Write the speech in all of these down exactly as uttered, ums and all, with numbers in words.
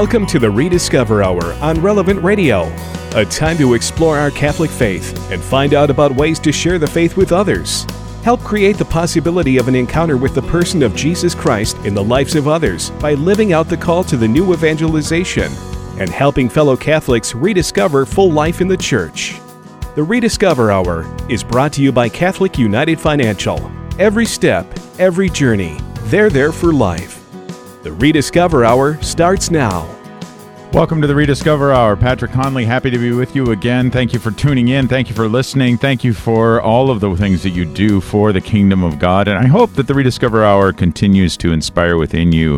Welcome to the Rediscover Hour on Relevant Radio, a time to explore our Catholic faith and find out about ways to share the faith with others. Help create the possibility of an encounter with the person of Jesus Christ in the lives of others by living out the call to the new evangelization and helping fellow Catholics rediscover full life in the Church. The Rediscover Hour is brought to you by Catholic United Financial. Every step, every journey, they're there for life. The Rediscover Hour starts now. Welcome to the Rediscover Hour. Patrick Conley, happy to be with you again. Thank you for tuning in. Thank you for listening. Thank you for all of the things that you do for the kingdom of God. And I hope that the Rediscover Hour continues to inspire within you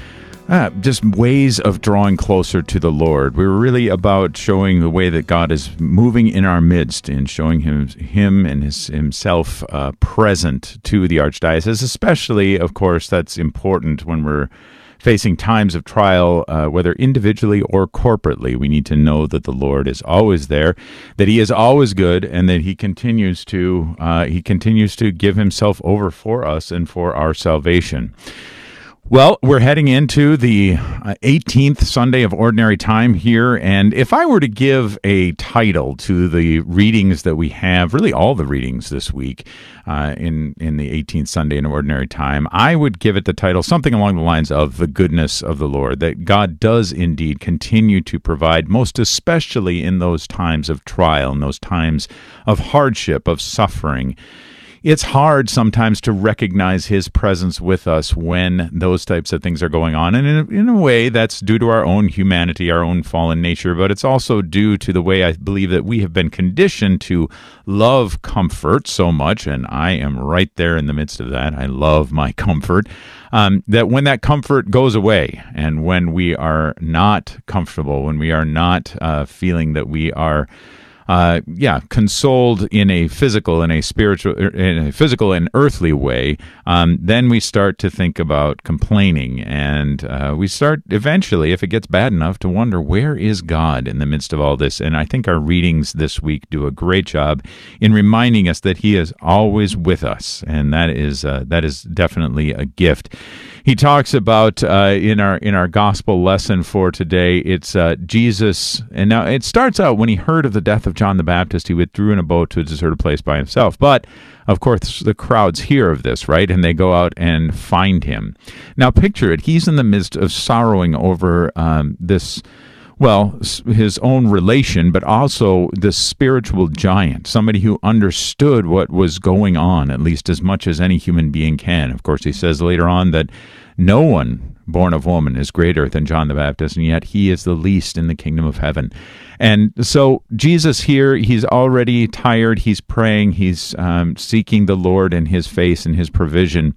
uh, just ways of drawing closer to the Lord. We're really about showing the way that God is moving in our midst and showing him, him and his, himself uh, present to the Archdiocese. Especially, of course, that's important when we're facing times of trial, uh, whether individually or corporately. We need to know that the Lord is always there, that he is always good, and that he continues to uh, he continues to give himself over for us and for our salvation. Well, we're heading into the eighteenth Sunday of Ordinary Time here, and if I were to give a title to the readings that we have, really all the readings this week uh, in, in the eighteenth Sunday in Ordinary Time, I would give it the title something along the lines of the goodness of the Lord, that God does indeed continue to provide, most especially in those times of trial, in those times of hardship, of suffering. It's hard sometimes to recognize his presence with us when those types of things are going on. And in a, in a way, that's due to our own humanity, our own fallen nature, but it's also due to the way I believe that we have been conditioned to love comfort so much, and I am right there in the midst of that. I love my comfort. Um, that when that comfort goes away, and when we are not comfortable, when we are not uh, feeling that we are Uh, yeah, consoled in a physical, in a spiritual, in a physical and earthly way, um, then we start to think about complaining, and uh, we start eventually, if it gets bad enough, to wonder, where is God in the midst of all this? And I think our readings this week do a great job in reminding us that he is always with us, and that is uh, that is definitely a gift. He talks about uh, in our in our gospel lesson for today, it's uh, Jesus, and now it starts out when he heard of the death of John the Baptist, he withdrew in a boat to a deserted place by himself. But, of course, the crowds hear of this, right? And they go out and find him. Now, picture it. He's in the midst of sorrowing over um, this, well, his own relation, but also this spiritual giant, somebody who understood what was going on, at least as much as any human being can. Of course, he says later on that no one born of woman is greater than John the Baptist, and yet he is the least in the kingdom of heaven. And so Jesus here, he's already tired, he's praying, he's um, seeking the Lord and his face and his provision.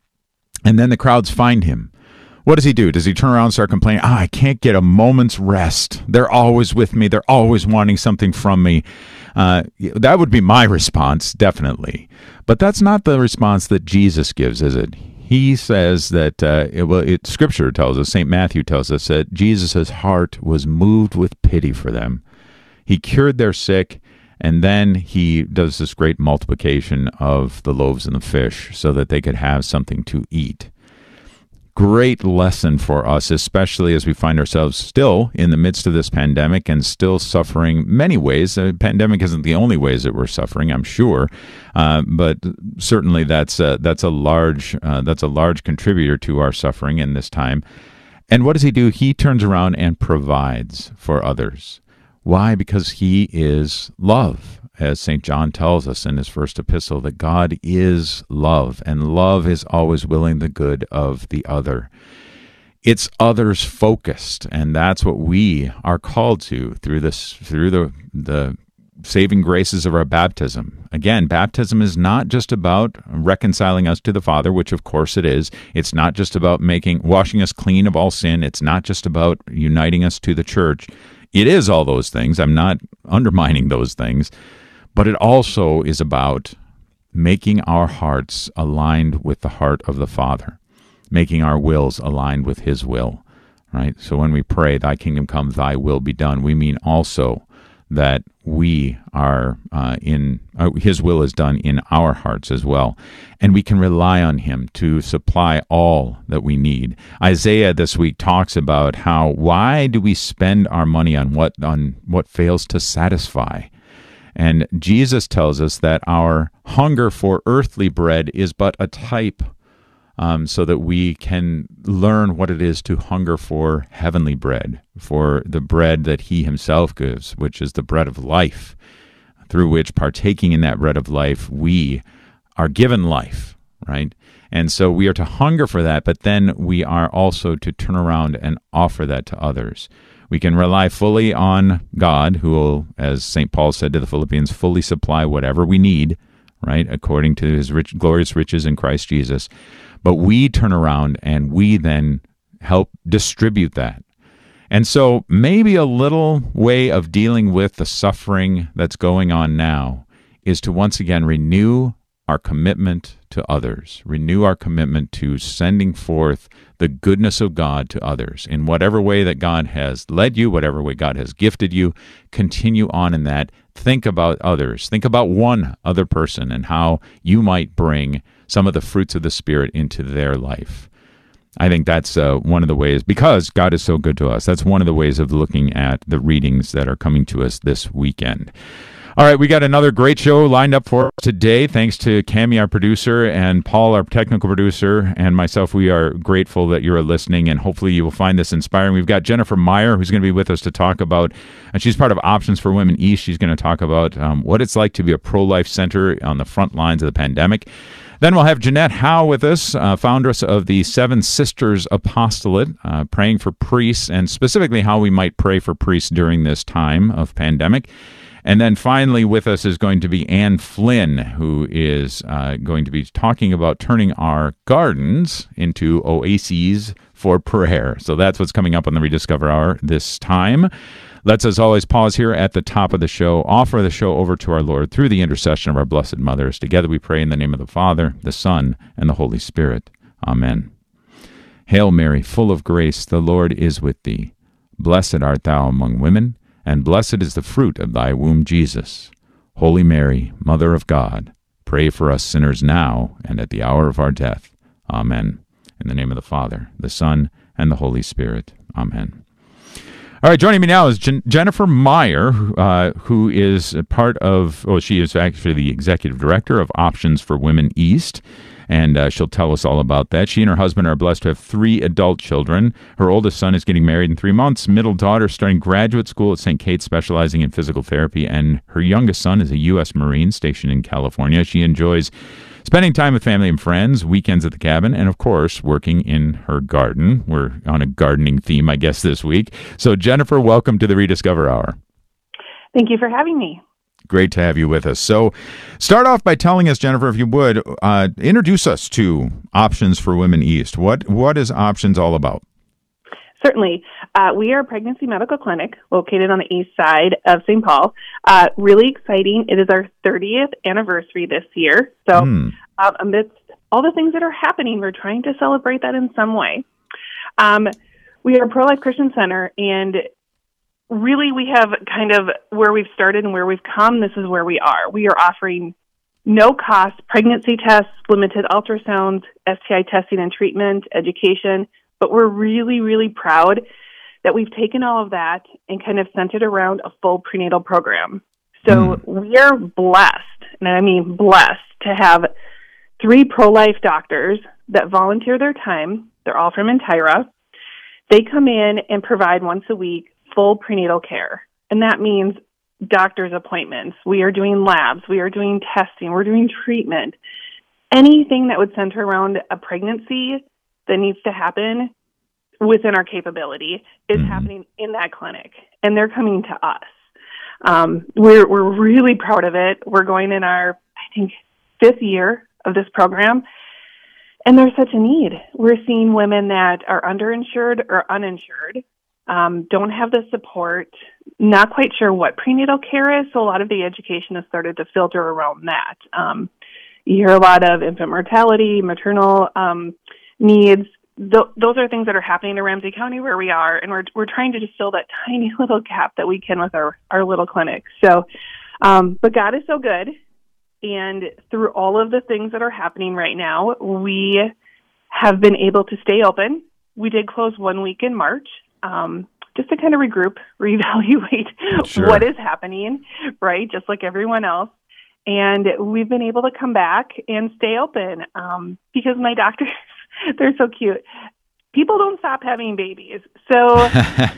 And then the crowds find him. What does he do? Does he turn around and start complaining? Ah, I can't get a moment's rest. They're always with me. They're always wanting something from me. Uh, that would be my response, definitely. But that's not the response that Jesus gives, is it? He says that, uh, it, well, it, Scripture tells us, Saint Matthew tells us that Jesus' heart was moved with pity for them. He cured their sick, and then he does this great multiplication of the loaves and the fish so that they could have something to eat. Great lesson for us, especially as we find ourselves still in the midst of this pandemic and still suffering many ways. The pandemic isn't the only ways that we're suffering, I'm sure, uh, but certainly that's a, that's a large uh, that's a large contributor to our suffering in this time. And what does he do? He turns around and provides for others. Why? Because he is love. As Saint John tells us in his first epistle, that God is love, and love is always willing the good of the other. It's others focused, and that's what we are called to through this, through the the saving graces of our baptism. Again, baptism is not just about reconciling us to the Father, which of course it is. It's not just about making washing us clean of all sin. It's not just about uniting us to the Church. It is all those things. I'm not undermining those things. But it also is about making our hearts aligned with the heart of the Father, making our wills aligned with his will, right? So when we pray, thy kingdom come, thy will be done, we mean also that we are uh, in uh, His will is done in our hearts as well, and we can rely on Him to supply all that we need. Isaiah this week talks about how why do we spend our money on what on what fails to satisfy, and Jesus tells us that our hunger for earthly bread is but a type. Um, so that we can learn what it is to hunger for heavenly bread, for the bread that He Himself gives, which is the bread of life, through which, partaking in that bread of life, we are given life, right? And so we are to hunger for that, but then we are also to turn around and offer that to others. We can rely fully on God, who will, as Saint Paul said to the Philippians, fully supply whatever we need, right, according to His rich, glorious riches in Christ Jesus. But we turn around and we then help distribute that. And so maybe a little way of dealing with the suffering that's going on now is to once again renew our commitment to others, renew our commitment to sending forth the goodness of God to others. In whatever way that God has led you, whatever way God has gifted you, continue on in that. Think about others. Think about one other person and how you might bring some of the fruits of the Spirit into their life. I think that's uh, one of the ways, because God is so good to us, that's one of the ways of looking at the readings that are coming to us this weekend. All right, we got another great show lined up for today. Thanks to Cammie, our producer, and Paul, our technical producer, and myself. We are grateful that you're listening, and hopefully you will find this inspiring. We've got Jennifer Meyer, who's going to be with us to talk about, and she's part of Options for Women East. She's going to talk about um, what it's like to be a pro-life center on the front lines of the pandemic. Then we'll have Jeanette Howe with us, uh, foundress of the Seven Sisters Apostolate, uh, praying for priests, and specifically how we might pray for priests during this time of pandemic. And then finally with us is going to be Anne Flynn, who is uh, going to be talking about turning our gardens into oases for prayer. So that's what's coming up on the Rediscover Hour this time. Let's, as always, pause here at the top of the show, offer the show over to our Lord through the intercession of our Blessed Mothers. Together we pray in the name of the Father, the Son, and the Holy Spirit. Amen. Hail Mary, full of grace, the Lord is with thee. Blessed art thou among women, and blessed is the fruit of thy womb, Jesus. Holy Mary, Mother of God, pray for us sinners now and at the hour of our death. Amen. In the name of the Father, the Son, and the Holy Spirit. Amen. All right, joining me now is Jen- Jennifer Meyer, uh, who is a part of, well, she is actually the executive director of Options for Women East, and uh, she'll tell us all about that. She and her husband are blessed to have three adult children. Her oldest son is getting married in three months, middle daughter starting graduate school at Saint Kate's, specializing in physical therapy, and her youngest son is a U S Marine stationed in California. She enjoys spending time with family and friends, weekends at the cabin, and, of course, working in her garden. We're on a gardening theme, I guess, this week. So, Jennifer, welcome to the Rediscover Hour. Thank you for having me. Great to have you with us. So, start off by telling us, Jennifer, if you would, uh, introduce us to Options for Women East. What What is Options all about? Certainly. Uh, we are a pregnancy medical clinic located on the east side of Saint Paul. Uh, really exciting. It is our thirtieth anniversary this year. So mm. uh, amidst all the things that are happening, we're trying to celebrate that in some way. Um, we are a pro-life Christian center, and really we have kind of where we've started and where we've come. This is where we are. We are offering no-cost pregnancy tests, limited ultrasounds, S T I testing and treatment, education. But we're really, really proud that we've taken all of that and kind of centered around a full prenatal program. So mm. we are blessed, and I mean blessed, to have three pro-life doctors that volunteer their time. They're all from Entira. They come in and provide once a week full prenatal care. And that means doctor's appointments. We are doing labs. We are doing testing. We're doing treatment. Anything that would center around a pregnancy that needs to happen within our capability is mm-hmm. happening in that clinic, and they're coming to us. Um, we're we're really proud of it. We're going in our, I think, fifth year of this program, and there's such a need. We're seeing women that are underinsured or uninsured, um, don't have the support, not quite sure what prenatal care is, so a lot of the education has started to filter around that. Um, you hear a lot of infant mortality, maternal um needs. Th- those are things that are happening in Ramsey County where we are, and we're we're trying to just fill that tiny little gap that we can with our, our little clinic. So Um, but God is so good. And through all of the things that are happening right now, we have been able to stay open. We did close one week in March, um, just to kind of regroup, reevaluate Sure. what is happening, right? Just like everyone else. And we've been able to come back and stay open um, because my doctors, they're so cute. People don't stop having babies. So,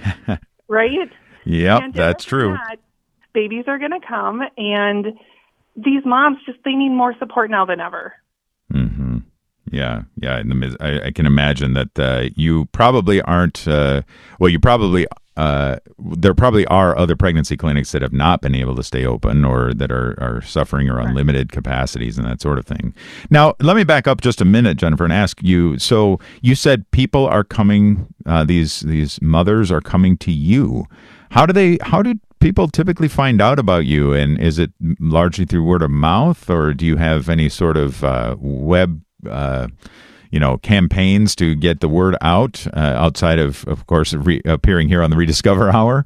right? Yep, And that's if true. not, babies are going to come, and these moms just, they need more support now than ever. Mm-hmm. Yeah, yeah. In the, mis- I, I can imagine that uh, you probably aren't, uh, well, you probably, uh, there probably are other pregnancy clinics that have not been able to stay open or that are, are suffering or on limited capacities and that sort of thing. Now, let me back up just a minute, Jennifer, and ask you, so you said people are coming, uh, these these mothers are coming to you. How do they, how do people typically find out about you? And is it largely through word of mouth, or do you have any sort of uh, web uh, you know, campaigns to get the word out uh, outside of, of course, re- appearing here on the Rediscover Hour?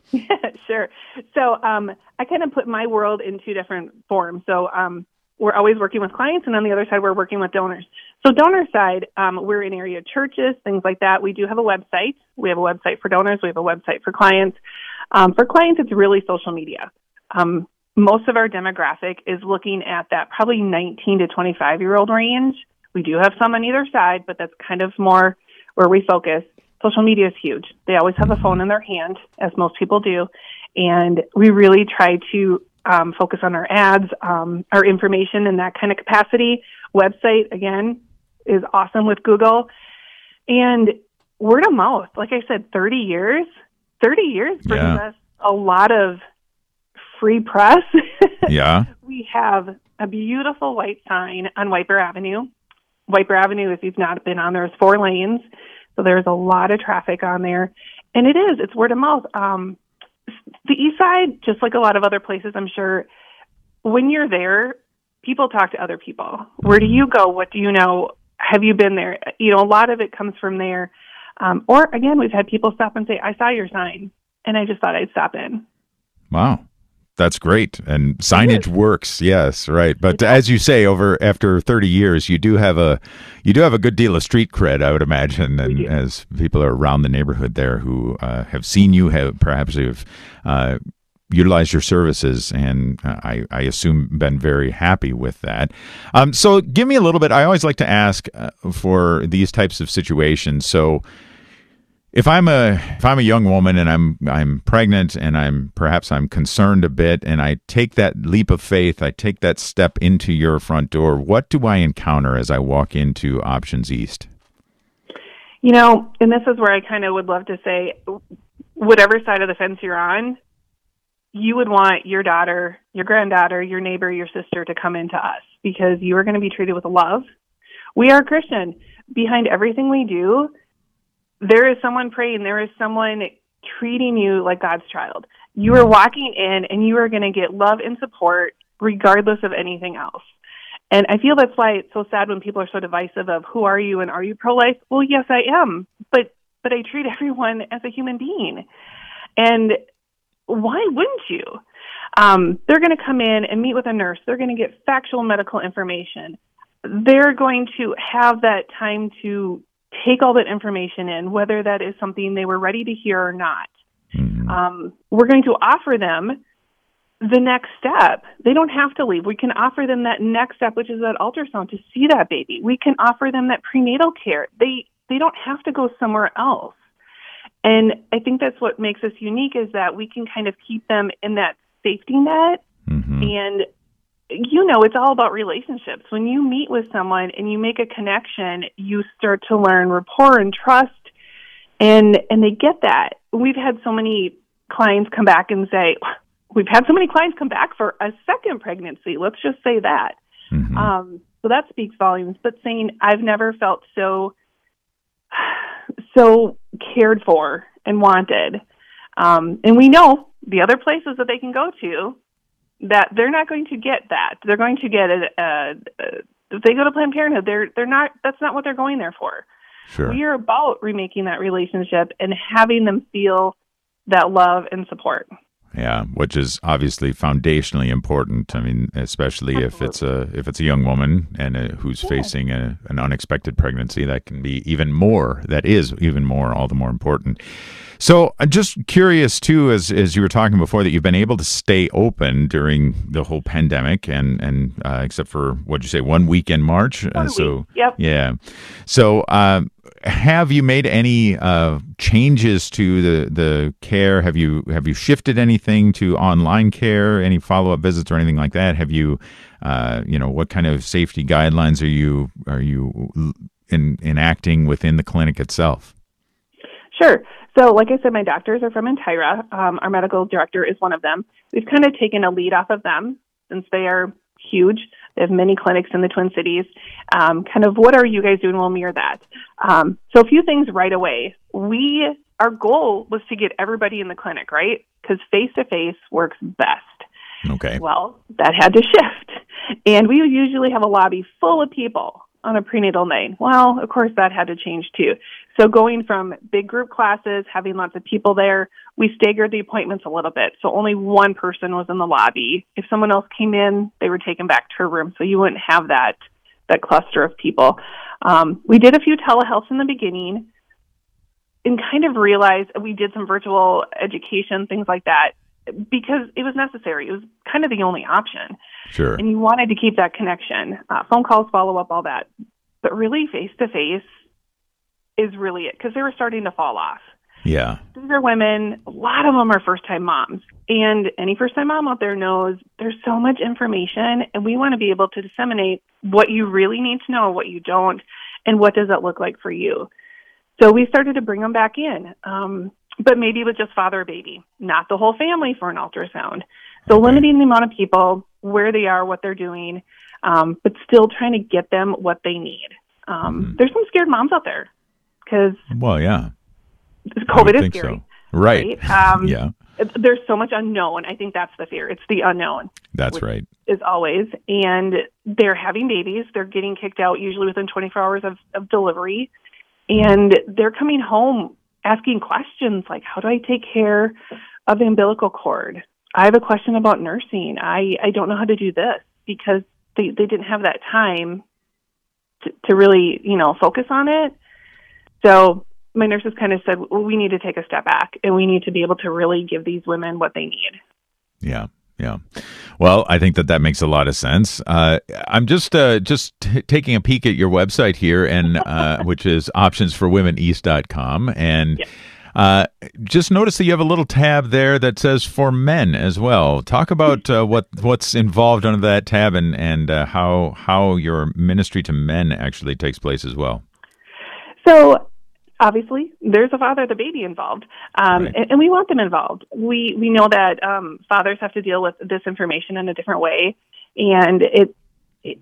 Sure. So um, I kind of put my world in two different forms. So um, we're always working with clients, and on the other side, we're working with donors. So donor side, um, we're in area churches, things like that. We do have a website. We have a website for donors. We have a website for clients. Um, for clients, it's really social media. Um, most of our demographic is looking at that probably nineteen to twenty-five-year-old range. We do have some on either side, but that's kind of more where we focus. Social media is huge. They always have a phone in their hand, as most people do, and we really try to um, focus on our ads, um, our information in that kind of capacity. Website, again, is awesome with Google. And word of mouth, like I said, thirty years. thirty years brings Yeah. us a lot of free press. Yeah. We have a beautiful white sign on Wiper Avenue. Wiper Avenue, if you've not been on there, is four lanes. So there's a lot of traffic on there. And it is, it's word of mouth. Um, the East Side, just like a lot of other places, I'm sure, when you're there, people talk to other people. Where do you go? What do you know? Have you been there? You know, a lot of it comes from there. Um, or, again, we've had people stop and say, I saw your sign, and I just thought I'd stop in. Wow. That's great. And signage works. Yes, right. But as you say, over after thirty years, you do have a you do have a good deal of street cred, I would imagine, and as people are around the neighborhood there who uh, have seen you, have perhaps have uh, utilized your services, and uh, I, I assume been very happy with that. Um, so give me a little bit. I always like to ask uh, for these types of situations. So If I'm a if I'm a young woman and I'm I'm pregnant and I'm perhaps I'm concerned a bit, and I take that leap of faith, I take that step into your front door, what do I encounter as I walk into Options East? You know, and this is where I kind of would love to say, whatever side of the fence you're on, you would want your daughter, your granddaughter, your neighbor, your sister to come into us, because you are going to be treated with love. We are Christian. Behind everything we do, there is someone praying. There is someone treating you like God's child. You are walking in, and you are going to get love and support regardless of anything else. And I feel that's why it's so sad when people are so divisive of who are you and are you pro-life? Well, yes, I am, but but I treat everyone as a human being. And why wouldn't you? Um, they're going to come in and meet with a nurse. They're going to get factual medical information. They're going to have that time to take all that information in, whether that is something they were ready to hear or not. Mm-hmm. Um, we're going to offer them the next step. They don't have to leave. We can offer them that next step, which is that ultrasound to see that baby. We can offer them that prenatal care. They they don't have to go somewhere else. And I think that's what makes us unique, is that we can kind of keep them in that safety net. Mm-hmm. And, you know, it's all about relationships. When you meet with someone and you make a connection, you start to learn rapport and trust, and and they get that. We've had so many clients come back and say, we've had so many clients come back for a second pregnancy. Let's just say that. Mm-hmm. Um, so that speaks volumes. But saying, I've never felt so so cared for and wanted. Um, and we know the other places that they can go to, that they're not going to get that. They're going to get a, a, a if they go to Planned Parenthood, they're they're not. That's not what they're going there for. Sure. We are about remaking that relationship and having them feel that love and support. Yeah, which is obviously foundationally important. I mean, especially Absolutely. if it's a if it's a young woman and a, who's yeah. facing a, an unexpected pregnancy, that can be even more. That is even more, all the more important. So I'm just curious too, as as you were talking before, that you've been able to stay open during the whole pandemic, and and uh, except for what'd you say, one week in March. One uh, so week. Yep. Yeah. So uh, have you made any uh, changes to the the care? Have you have you shifted anything to online care? Any follow up visits or anything like that? Have you, uh, you know, what kind of safety guidelines are you are you in, enacting within the clinic itself? Sure. So, like I said, my doctors are from Entira. Um, our medical director is one of them. We've kind of taken a lead off of them since they are huge. They have many clinics in the Twin Cities. Um, kind of, what are you guys doing? We'll mirror that. Um, so, a few things right away. We, our goal was to get everybody in the clinic, right? Because face-to-face works best. Okay. Well, that had to shift. And we usually have a lobby full of people on a prenatal night. Well, of course, that had to change too. So going from big group classes, having lots of people there, we staggered the appointments a little bit. So only one person was in the lobby. If someone else came in, they were taken back to her room. So you wouldn't have that that cluster of people. Um, we did a few telehealths in the beginning and kind of realized we did some virtual education, things like that, because it was necessary. It was kind of the only option. Sure. And you wanted to keep that connection. Uh, phone calls, follow up, all that. But really, face-to-face is really it, because they were starting to fall off. Yeah. These are women, a lot of them are first-time moms. And any first-time mom out there knows there's so much information, and we want to be able to disseminate what you really need to know, what you don't, and what does that look like for you. So we started to bring them back in. Um, but maybe with just father or baby, not the whole family for an ultrasound. So Okay. limiting the amount of people, where they are, what they're doing, um, but still trying to get them what they need. Um, mm-hmm. There's some scared moms out there because well, yeah, COVID is scary. So. Right. right? Um, yeah. There's so much unknown. I think that's the fear. It's the unknown. That's right. Is always. And they're having babies. They're getting kicked out usually within twenty-four hours of, of delivery. And they're coming home asking questions like, how do I take care of the umbilical cord? I have a question about nursing. I, I don't know how to do this, because they, they didn't have that time to, to really, you know, focus on it. So my nurses kind of said, well, we need to take a step back, and we need to be able to really give these women what they need. Yeah. Yeah. Well, I think that that makes a lot of sense. Uh, I'm just uh, just t- taking a peek at your website here, and uh, which is options for women east dot com. And yeah. uh, just notice that you have a little tab there that says for men as well. Talk about uh, what what's involved under that tab, and, and uh, how, how your ministry to men actually takes place as well. So obviously, there's a father, the baby involved, um, right. and, and we want them involved. We we know that um, fathers have to deal with this information in a different way, and it it,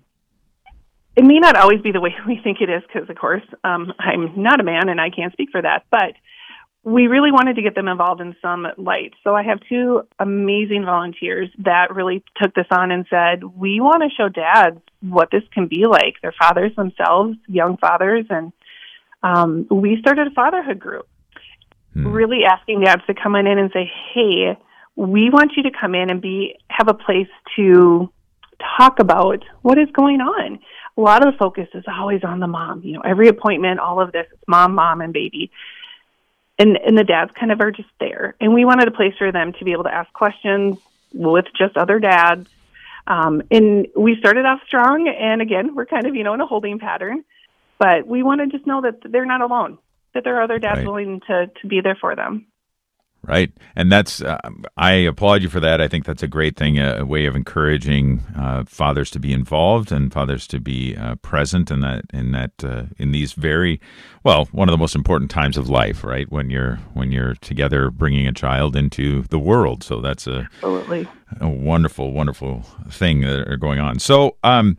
it may not always be the way we think it is, because, of course, um, I'm not a man and I can't speak for that, but we really wanted to get them involved in some light. So I have two amazing volunteers that really took this on and said, we want to show dads what this can be like. They're fathers themselves, young fathers, and Um, we started a fatherhood group, hmm. really asking dads to come in and say, hey, we want you to come in and be have a place to talk about what is going on. A lot of the focus is always on the mom. You know, every appointment, all of this, it's mom, mom, and baby. And, and the dads kind of are just there. And we wanted a place for them to be able to ask questions with just other dads. Um, and we started off strong, and again, we're kind of, you know, in a holding pattern. But we want to just know that they're not alone, that there are other dads right. willing to, to be there for them. Right. And that's, uh, I applaud you for that. I think that's a great thing, a, a way of encouraging uh, fathers to be involved and fathers to be uh, present in that, in that, uh, in these very, well, one of the most important times of life, right? When you're, when you're together bringing a child into the world. So that's a, Absolutely. a wonderful, wonderful thing that are going on. So, um,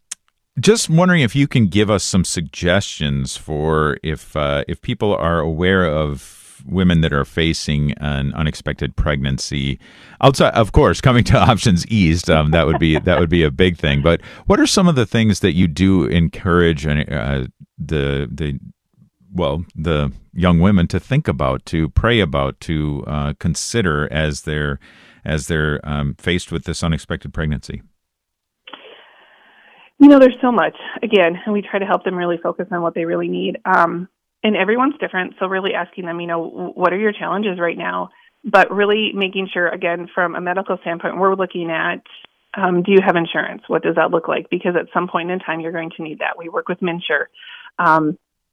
just wondering if you can give us some suggestions for if uh, if people are aware of women that are facing an unexpected pregnancy. Outside, of course, coming to Options East, um, that would be that would be a big thing. But what are some of the things that you do encourage uh, the the well, the young women to think about, to pray about, to uh, consider as they're as they're um, faced with this unexpected pregnancy? You know, there's so much, again, and we try to help them really focus on what they really need. Um, and everyone's different, so really asking them, you know, what are your challenges right now? But really making sure, again, from a medical standpoint, we're looking at, um, do you have insurance? What does that look like? Because at some point in time, you're going to need that. We work with MNsure. Um,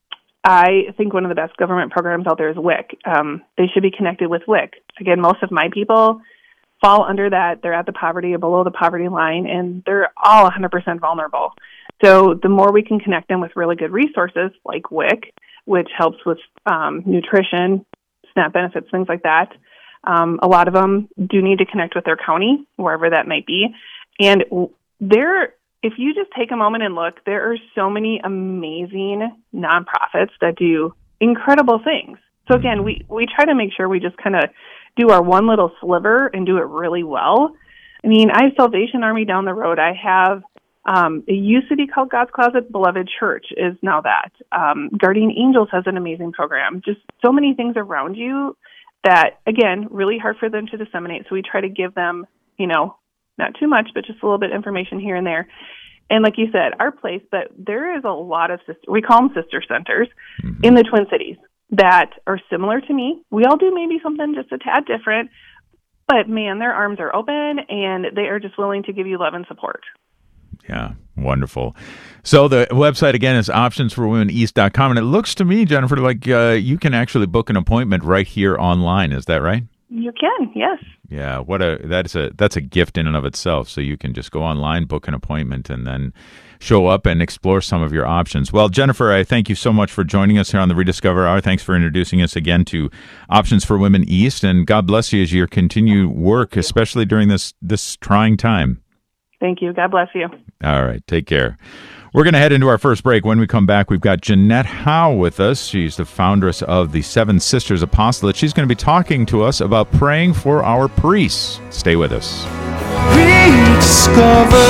I think one of the best government programs out there is W I C. Um, they should be connected with W I C. Again, most of my people fall under that. They're at the poverty or below the poverty line, and they're all one hundred percent vulnerable. So the more we can connect them with really good resources like W I C, which helps with um, nutrition, SNAP benefits, things like that. Um, a lot of them do need to connect with their county, wherever that might be. And there, if you just take a moment and look, there are so many amazing nonprofits that do incredible things. So again, we, we try to make sure we just kind of do our one little sliver and do it really well. I mean, I have Salvation Army down the road. I have, um, it used to be called God's Closet. Beloved Church is now that. Um, Guardian Angels has an amazing program. Just so many things around you that, again, really hard for them to disseminate. So we try to give them, you know, not too much, but just a little bit of information here and there. And like you said, our place, but there is a lot of, sister, we call them sister centers mm-hmm. in the Twin Cities that are similar to me. We all do maybe something just a tad different, but man, their arms are open and they are just willing to give you love and support. Yeah, wonderful. So the website again is options for women east dot com, and it looks to me, Jennifer, like uh, you can actually book an appointment right here online. Is that right? You can, yes. Yeah, what a that's a that's a gift in and of itself. So you can just go online, book an appointment, and then show up and explore some of your options. Well, Jennifer, I thank you so much for joining us here on the Rediscover Hour. Thanks for introducing us again to Options for Women East, and God bless you as you continue work, especially during this this trying time. Thank you. God bless you. All right, take care. We're going to head into our first break. When we come back, we've got Jeanette Howe with us. She's the foundress of the Seven Sisters Apostolate. She's going to be talking to us about praying for our priests. Stay with us. Rediscover.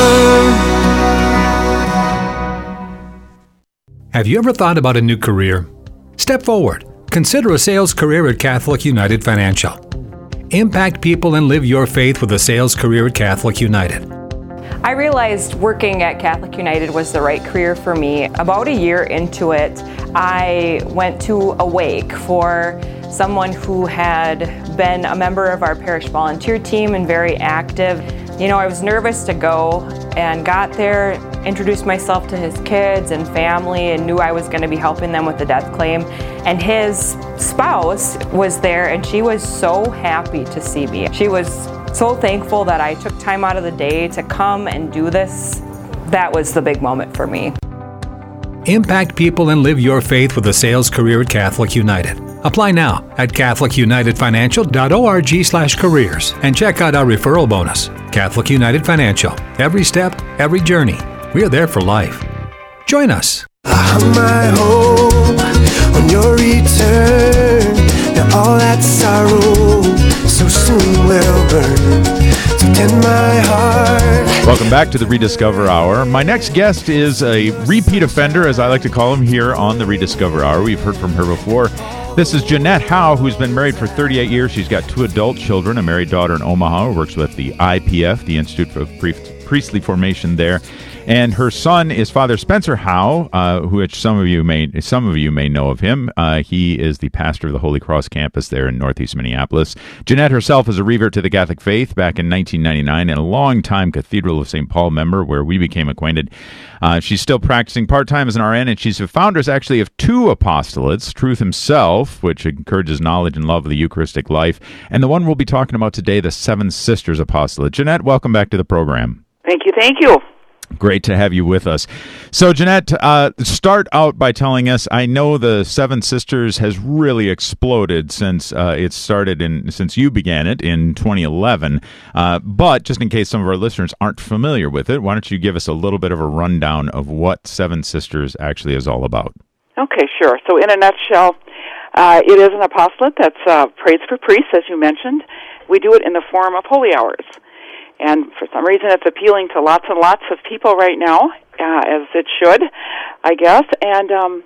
Have you ever thought about a new career? Step forward. Consider a sales career at Catholic United Financial. Impact people and live your faith with a sales career at Catholic United. I realized working at Catholic United was the right career for me. About a year into it, I went to a wake for someone who had been a member of our parish volunteer team and very active. You know, I was nervous to go and got there, introduced myself to his kids and family and knew I was going to be helping them with the death claim. And his spouse was there and she was so happy to see me. She was so thankful that I took time out of the day to come and do this. That was the big moment for me. Impact people and live your faith with a sales career at Catholic United. Apply now at catholic united financial dot org slash careers and check out our referral bonus. Catholic United Financial. Every step, every journey. We are there for life. Join us. I have my hope on your return. Now all that sorrow so soon will burn. So tend my heart. Welcome back to the Rediscover Hour. My next guest is a repeat offender, as I like to call him, here on the Rediscover Hour. We've heard from her before. This is Jeanette Howe, who's been married for thirty-eight years. She's got two adult children, a married daughter in Omaha who works with the I P F, the Institute for Priestly Formation there. And her son is Father Spencer Howe, uh, which some of you may some of you may know of him. Uh, he is the pastor of the Holy Cross campus there in Northeast Minneapolis. Jeanette herself is a revert to the Catholic faith back in nineteen ninety-nine and a longtime Cathedral of Saint Paul member where we became acquainted. Uh, she's still practicing part-time as an R N, and she's the foundress actually of two apostolates, Truth Himself, which encourages knowledge and love of the Eucharistic life, and the one we'll be talking about today, the Seven Sisters Apostolate. Jeanette, welcome back to the program. Thank you, thank you. Great to have you with us. So, Jeanette, uh, start out by telling us, I know the Seven Sisters has really exploded since uh, it started, in since you began it in twenty eleven, uh, but just in case some of our listeners aren't familiar with it, why don't you give us a little bit of a rundown of what Seven Sisters actually is all about? Okay, sure. So, in a nutshell, uh, it is an apostolate that's uh, prays for priests, as you mentioned. We do it in the form of holy hours. And for some reason, it's appealing to lots and lots of people right now, uh, as it should, I guess. And um,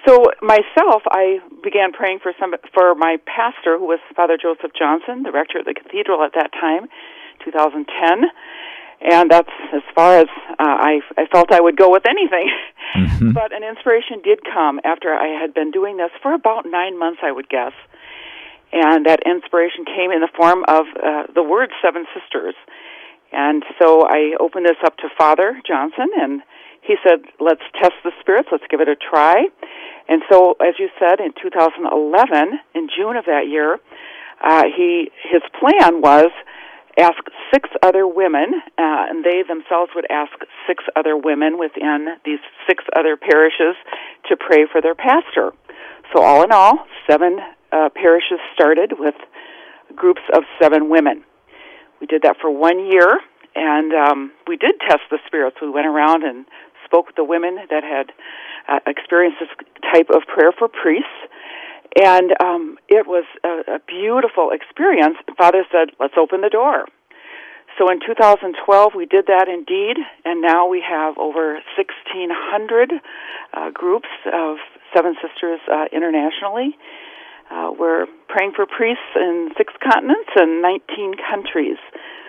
So myself, I began praying for some for my pastor, who was Father Joseph Johnson, the rector of the cathedral at that time, two thousand ten. And that's as far as uh, I, I felt I would go with anything. Mm-hmm. But an inspiration did come after I had been doing this for about nine months, I would guess. And that inspiration came in the form of uh, the word Seven Sisters. And so I opened this up to Father Johnson, and he said, let's test the spirits, let's give it a try. And so, as you said, in two thousand eleven, in June of that year, uh, he his plan was ask six other women, uh, and they themselves would ask six other women within these six other parishes to pray for their pastor. So all in all, seven uh, parishes started with groups of seven women. We did that for one year, and um, we did test the spirits. We went around and spoke with the women that had uh, experienced this type of prayer for priests. And um, it was a, a beautiful experience. Father said, let's open the door. So in two thousand twelve, we did that indeed, and now we have over sixteen hundred uh, groups of Seven Sisters uh, internationally. Uh, we're praying for priests in six continents and nineteen countries.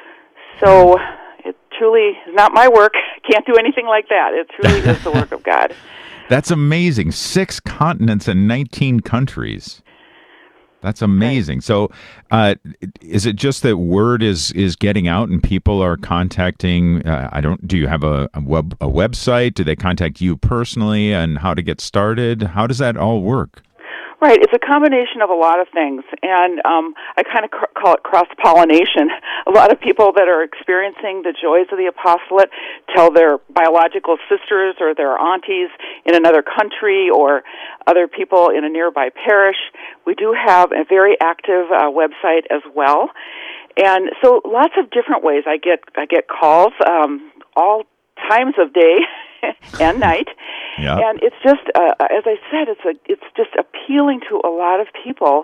So it truly is not my work. Can't do anything like that. It truly is the work of God. That's amazing. Six continents and nineteen countries. That's amazing. Right. So uh, is it just that word is, is getting out and people are contacting, uh, I don't, do you have a, a web a website? Do they contact you personally and how to get started? How does that all work? Right. It's a combination of a lot of things, and um, I kind of cr- call it cross-pollination. A lot of people that are experiencing the joys of the apostolate tell their biological sisters or their aunties in another country or other people in a nearby parish. We do have a very active uh, website as well, and so lots of different ways. I get I get calls um, all times of day and night. Yep. And it's just, uh, as I said, it's a, it's just appealing to a lot of people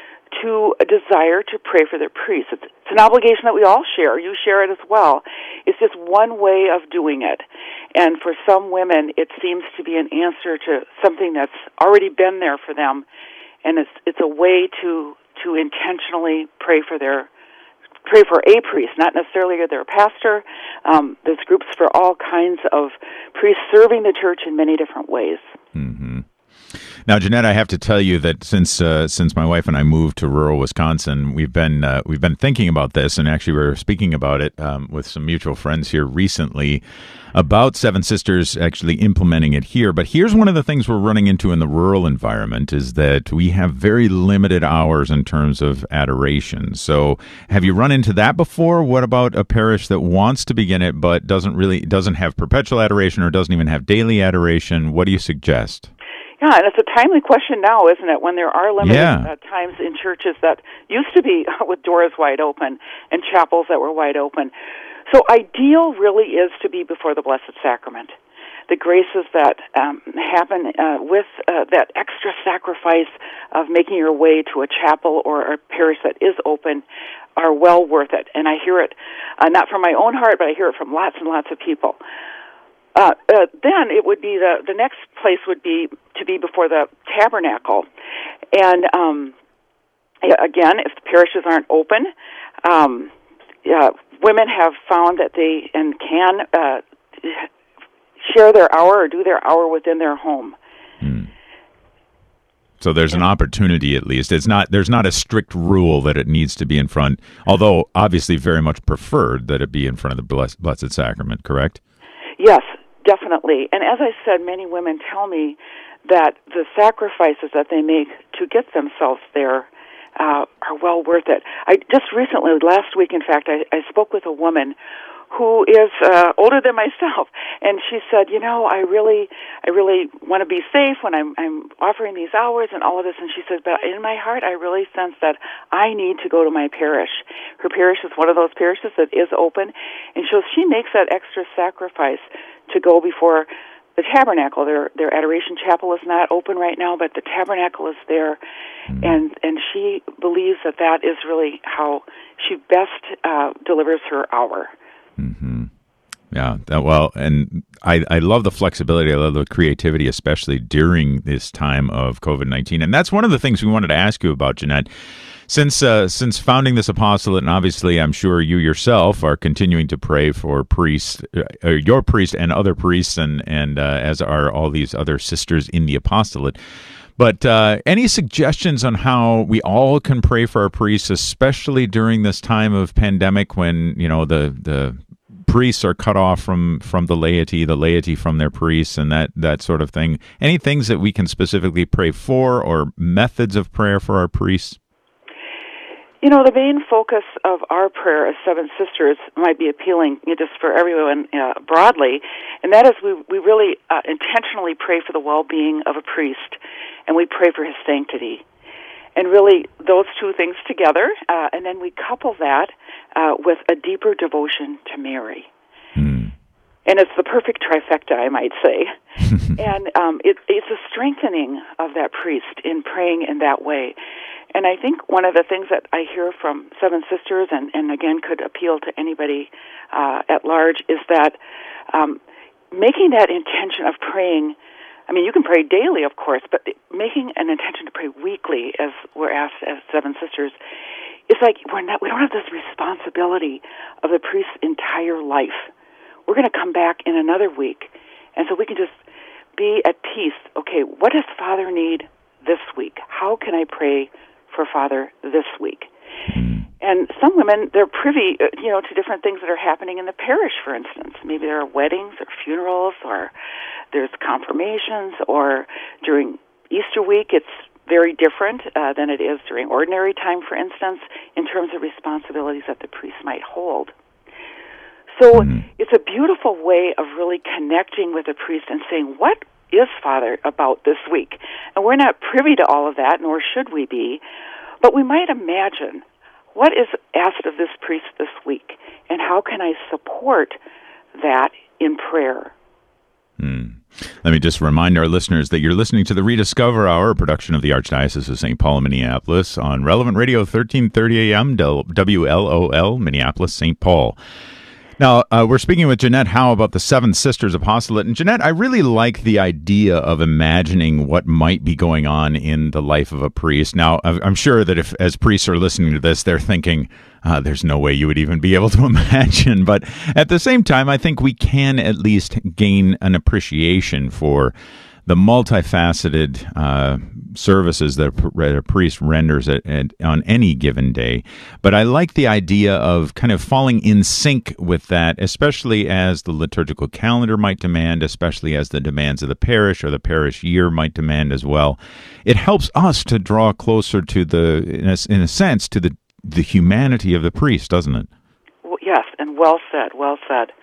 to a desire to pray for their priests. It's, it's an obligation that we all share. You share it as well. It's just one way of doing it. And for some women, it seems to be an answer to something that's already been there for them. And it's it's a way to to intentionally pray for their pray for a priest, not necessarily their pastor. Um, there's groups for all kinds of priests serving the church in many different ways. Mm-hmm. Now, Jeanette, I have to tell you that since uh, since my wife and I moved to rural Wisconsin, we've been uh, we've been thinking about this, and actually we were speaking about it um, with some mutual friends here recently about Seven Sisters actually implementing it here. But here's one of the things we're running into in the rural environment is that we have very limited hours in terms of adoration. So have you run into that before? What about a parish that wants to begin it but doesn't really doesn't have perpetual adoration or doesn't even have daily adoration? What do you suggest? Yeah, and it's a timely question now, isn't it, when there are limited yeah. uh, times in churches that used to be with doors wide open and chapels that were wide open. So ideal really is to be before the Blessed Sacrament. The graces that um, happen uh, with uh, that extra sacrifice of making your way to a chapel or a parish that is open are well worth it. And I hear it, uh, not from my own heart, but I hear it from lots and lots of people. Uh, uh, then it would be the the next place would be to be before the tabernacle, and um, again, if the parishes aren't open, um, uh, women have found that they and can uh, share their hour or do their hour within their home. Hmm. So there's an opportunity, at least. It's not there's not a strict rule that it needs to be in front, although obviously very much preferred that it be in front of the Blessed, Blessed Sacrament. Correct? Yes. Definitely. And as I said, many women tell me that the sacrifices that they make to get themselves there uh, are well worth it. I just recently, last week, in fact, I, I spoke with a woman who is uh, older than myself, and she said, you know, I really, I really want to be safe when I'm, I'm offering these hours and all of this. And she said, but in my heart, I really sense that I need to go to my parish. Her parish is one of those parishes that is open, and so she makes that extra sacrifice to go before the tabernacle. Their their adoration chapel is not open right now, but the tabernacle is there, mm-hmm. and and she believes that that is really how she best uh, delivers her hour. Mm-hmm. Yeah. That, well, and I, I love the flexibility. I love the creativity, especially during this time of COVID nineteen. And that's one of the things we wanted to ask you about, Jeanette. Since uh, since founding this apostolate, and obviously I'm sure you yourself are continuing to pray for priests, uh, your priest and other priests, and, and uh, as are all these other sisters in the apostolate. But uh, any suggestions on how we all can pray for our priests, especially during this time of pandemic when, you know, the the priests are cut off from, from the laity, the laity from their priests, and that, that sort of thing? Any things that we can specifically pray for, or methods of prayer for our priests? You know, the main focus of our prayer as Seven Sisters might be appealing, you know, just for everyone uh, broadly, and that is we, we really uh, intentionally pray for the well-being of a priest, and we pray for his sanctity. And really, those two things together, uh, and then we couple that uh, with a deeper devotion to Mary. Hmm. And it's the perfect trifecta, I might say. and um, it, it's a strengthening of that priest in praying in that way. And I think one of the things that I hear from Seven Sisters, and, and again could appeal to anybody uh, at large, is that um, making that intention of praying, I mean, you can pray daily, of course, but making an intention to pray weekly, as we're asked as Seven Sisters, it's like we're not, we don't have this responsibility of the priest's entire life. We're going to come back in another week, and so we can just be at peace. Okay, what does Father need this week? How can I pray for Father this week? And some women, they're privy, you know, to different things that are happening in the parish, for instance. Maybe there are weddings or funerals, or there's confirmations, or during Easter week it's very different uh, than it is during ordinary time, for instance, in terms of responsibilities that the priest might hold. So mm-hmm. it's a beautiful way of really connecting with the priest and saying, what is Father about this week? And we're not privy to all of that, nor should we be, but we might imagine, what is asked of this priest this week, and how can I support that in prayer? Hmm. Let me just remind our listeners that you're listening to the Rediscover Hour, a production of the Archdiocese of Saint Paul, Minneapolis, on Relevant Radio, thirteen thirty A M, W L O L, Minneapolis, Saint Paul. Now, uh, we're speaking with Jeanette Howe about the Seven Sisters Apostolate. And Jeanette, I really like the idea of imagining what might be going on in the life of a priest. Now, I'm sure that if, as priests are listening to this, they're thinking, uh, there's no way you would even be able to imagine. But at the same time, I think we can at least gain an appreciation for the multifaceted uh, services that a, a priest renders at, at, on any given day. But I like the idea of kind of falling in sync with that, especially as the liturgical calendar might demand, especially as the demands of the parish or the parish year might demand as well. It helps us to draw closer to the, in a, in a sense, to the, the humanity of the priest, doesn't it? Well, yes, and well said, well said.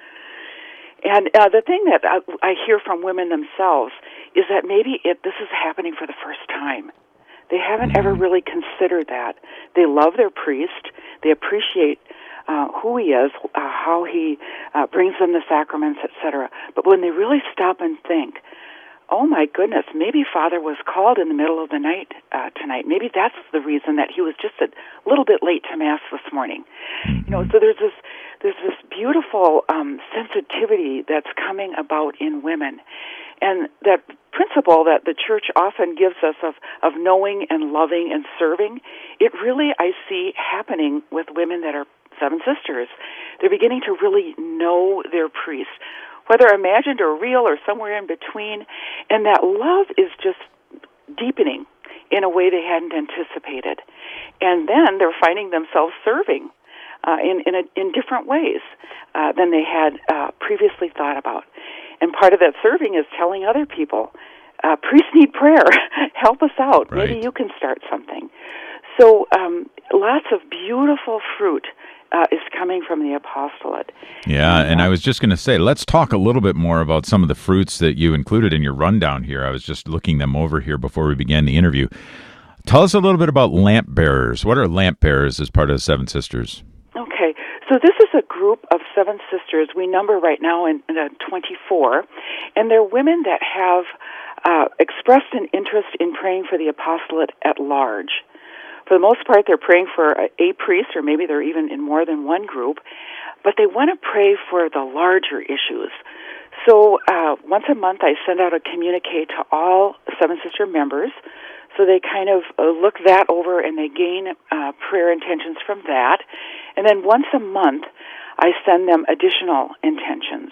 And uh, the thing that I, I hear from women themselves is that maybe it, this is happening for the first time. They haven't ever really considered that. They love their priest. They appreciate uh, who he is, uh, how he uh, brings them the sacraments, et cetera. But when they really stop and think, oh my goodness, maybe Father was called in the middle of the night uh, tonight. Maybe that's the reason that he was just a little bit late to Mass this morning. You know, so there's this there's this beautiful um, sensitivity that's coming about in women. And that principle that the Church often gives us of, of knowing and loving and serving, it really, I see, happening with women that are Seven Sisters. They're beginning to really know their priest, whether imagined or real or somewhere in between, and that love is just deepening in a way they hadn't anticipated. And then they're finding themselves serving uh, in in, a, in different ways uh, than they had uh, previously thought about. And part of that serving is telling other people, uh, priests need prayer, help us out, right. Maybe you can start something. So um, lots of beautiful fruit Uh, is coming from the apostolate. Yeah, and I was just going to say, let's talk a little bit more about some of the fruits that you included in your rundown here. I was just looking them over here before we began the interview. Tell us a little bit about lamp bearers. What are lamp bearers as part of the Seven Sisters? Okay, so this is a group of Seven Sisters. We number right now in, in uh, twenty-four, and they're women that have uh, expressed an interest in praying for the apostolate at large. For the most part, they're praying for a, a priest, or maybe they're even in more than one group, but they want to pray for the larger issues. So uh, once a month, I send out a communique to all Seven Sister members, so they kind of uh, look that over and they gain uh, prayer intentions from that. And then once a month, I send them additional intentions.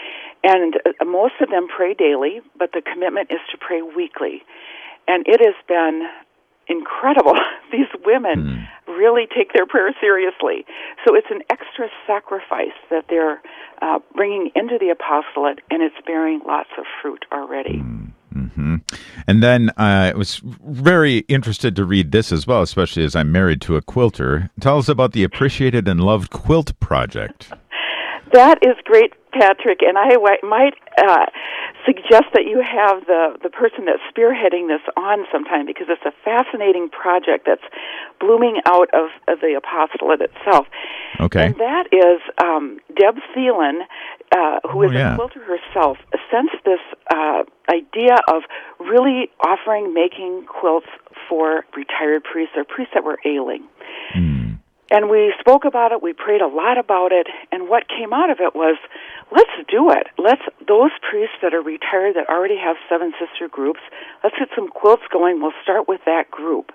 And uh, most of them pray daily, but the commitment is to pray weekly. And it has been incredible. These women mm. really take their prayer seriously. So it's an extra sacrifice that they're uh, bringing into the apostolate, and it's bearing lots of fruit already. Mm. Mm-hmm. And then uh, I was very interested to read this as well, especially as I'm married to a quilter. Tell us about the Appreciated and Loved Quilt Project. That is great, Patrick, and I w- might uh, suggest that you have the, the person that's spearheading this on sometime, because it's a fascinating project that's blooming out of, of the apostolate itself. Okay. And that is um, Deb Thielen, uh, who oh, is yeah. a quilter herself, sensed this uh, idea of really offering making quilts for retired priests or priests that were ailing. Mm. And we spoke about it, we prayed a lot about it, and what came out of it was, let's do it. Let's, those priests that are retired that already have Seven Sister groups, let's get some quilts going. We'll start with that group.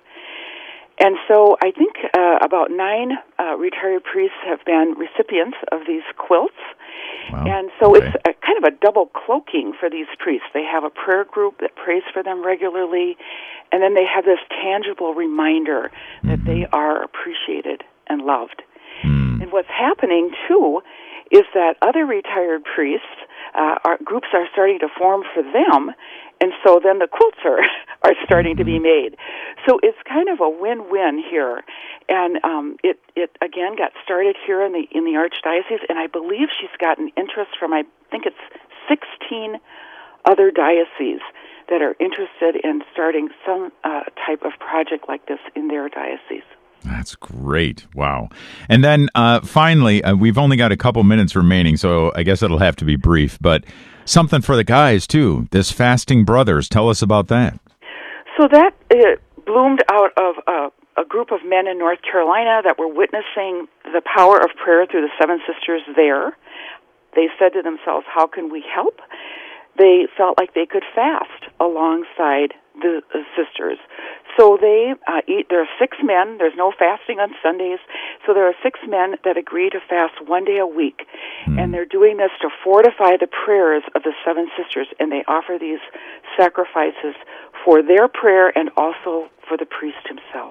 And so I think uh, about nine uh, retired priests have been recipients of these quilts. Wow. And so okay. it's a, kind of a double cloaking for these priests. They have a prayer group that prays for them regularly, and then they have this tangible reminder mm-hmm. that they are appreciated and loved. Mm. And what's happening, too, is that other retired priests, uh, are, groups are starting to form for them, and so then the quilts are, are starting mm-hmm. to be made. So it's kind of a win-win here. And um, it, it, again, got started here in the in the Archdiocese, and I believe she's gotten interest from, I think it's sixteen other dioceses that are interested in starting some uh, type of project like this in their diocese. That's great. Wow. And then uh, finally, uh, we've only got a couple minutes remaining, so I guess it'll have to be brief, but something for the guys, too. This Fasting Brothers. Tell us about that. So that uh, bloomed out of uh, a group of men in North Carolina that were witnessing the power of prayer through the Seven Sisters there. They said to themselves, how can we help? They felt like they could fast alongside the, the sisters. So they uh, eat, there are six men, there's no fasting on Sundays, so there are six men that agree to fast one day a week. Mm. And they're doing this to fortify the prayers of the Seven Sisters, and they offer these sacrifices for their prayer and also for the priest himself.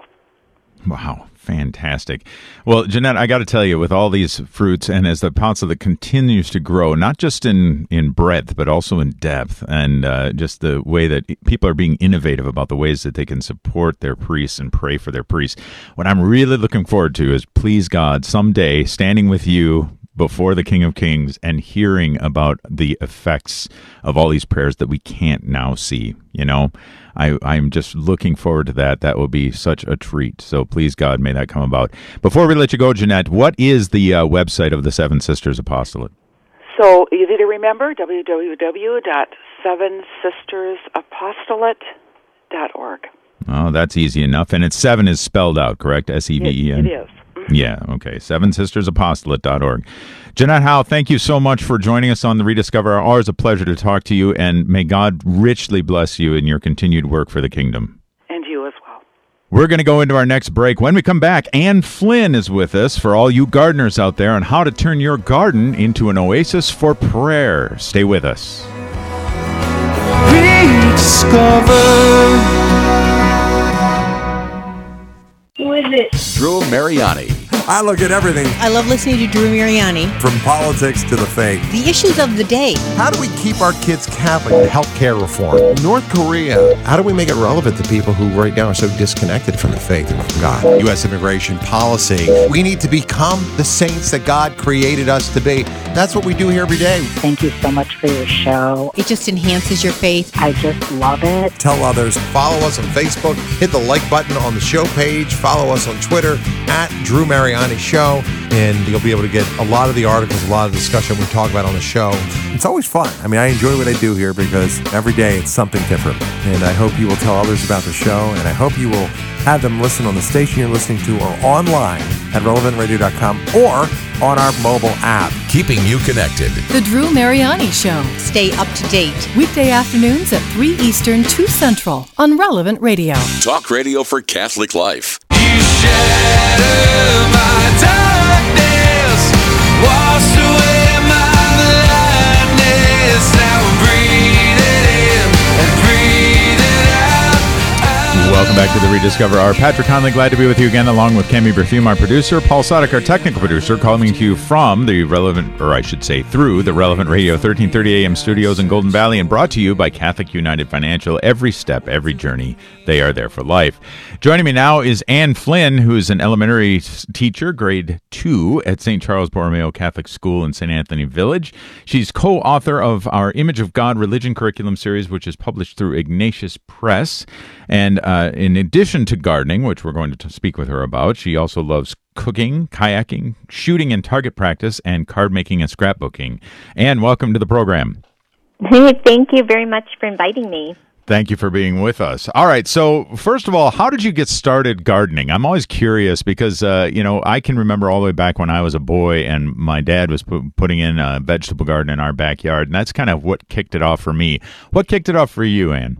Wow, fantastic. Well, Jeanette, I got to tell you, with all these fruits, and as the apostolate continues to grow, not just in, in breadth, but also in depth, and uh, just the way that people are being innovative about the ways that they can support their priests and pray for their priests, what I'm really looking forward to is, please God, someday standing with you before the King of Kings and hearing about the effects of all these prayers that we can't now see. You know, I, I'm just looking forward to that. That will be such a treat. So please, God, may that come about. Before we let you go, Jeanette, what is the uh, website of the Seven Sisters Apostolate? So easy to remember, w w w dot seven sisters apostolate dot org. Oh, that's easy enough. And it's seven is spelled out, correct? S E V E N? It, it is. Yeah, okay. seven sisters apostolate dot org. Jeanette Howe, thank you so much for joining us on the Rediscover Hour. Always a pleasure to talk to you, and may God richly bless you in your continued work for the kingdom. And you as well. We're going to go into our next break. When we come back, Anne Flynn is with us for all you gardeners out there on how to turn your garden into an oasis for prayer. Stay with us. Rediscover. Who is it? Drew Mariani. I look at everything. I love listening to Drew Mariani. From politics to the faith. The issues of the day. How do we keep our kids Catholic? Healthcare reform. North Korea. How do we make it relevant to people who right now are so disconnected from the faith and from God? U S immigration policy. We need to become the saints that God created us to be. That's what we do here every day. Thank you so much for your show. It just enhances your faith. I just love it. Tell others. Follow us on Facebook. Hit the like button on the show page. Follow us on Twitter at Drew Mariani. Mariani Show, and you'll be able to get a lot of the articles, a lot of discussion we talk about on the show. It's always fun. I mean, I enjoy what I do here because every day it's something different. And I hope you will tell others about the show, and I hope you will have them listen on the station you're listening to or online at relevant radio dot com or on our mobile app. Keeping you connected. The Drew Mariani Show. Stay up to date. Weekday afternoons at three Eastern, two Central on Relevant Radio. Talk radio for Catholic life. You shatter my darkness, wash away my blindness. Now I'm breathing in and breathing out. Welcome back to the Rediscover Hour. Patrick Conley, glad to be with you again, along with Kemi Berthume, our producer, Paul Sadek, our technical producer, calling to you from the Relevant, or I should say through the Relevant Radio thirteen thirty A M studios in Golden Valley, and brought to you by Catholic United Financial. Every step, every journey, they are there for life. Joining me now is Anne Flynn, who is an elementary teacher, grade two at Saint Charles Borromeo Catholic School in Saint Anthony Village. She's co-author of our Image of God Religion Curriculum series, which is published through Ignatius Press. And uh, in addition to gardening, which we're going to t- speak with her about, she also loves cooking, kayaking, shooting and target practice, and card making and scrapbooking. Anne, welcome to the program. Thank you very much for inviting me. Thank you for being with us. All right. So first of all, how did you get started gardening? I'm always curious because, uh, you know, I can remember all the way back when I was a boy and my dad was pu- putting in a vegetable garden in our backyard. And that's kind of what kicked it off for me. What kicked it off for you, Anne?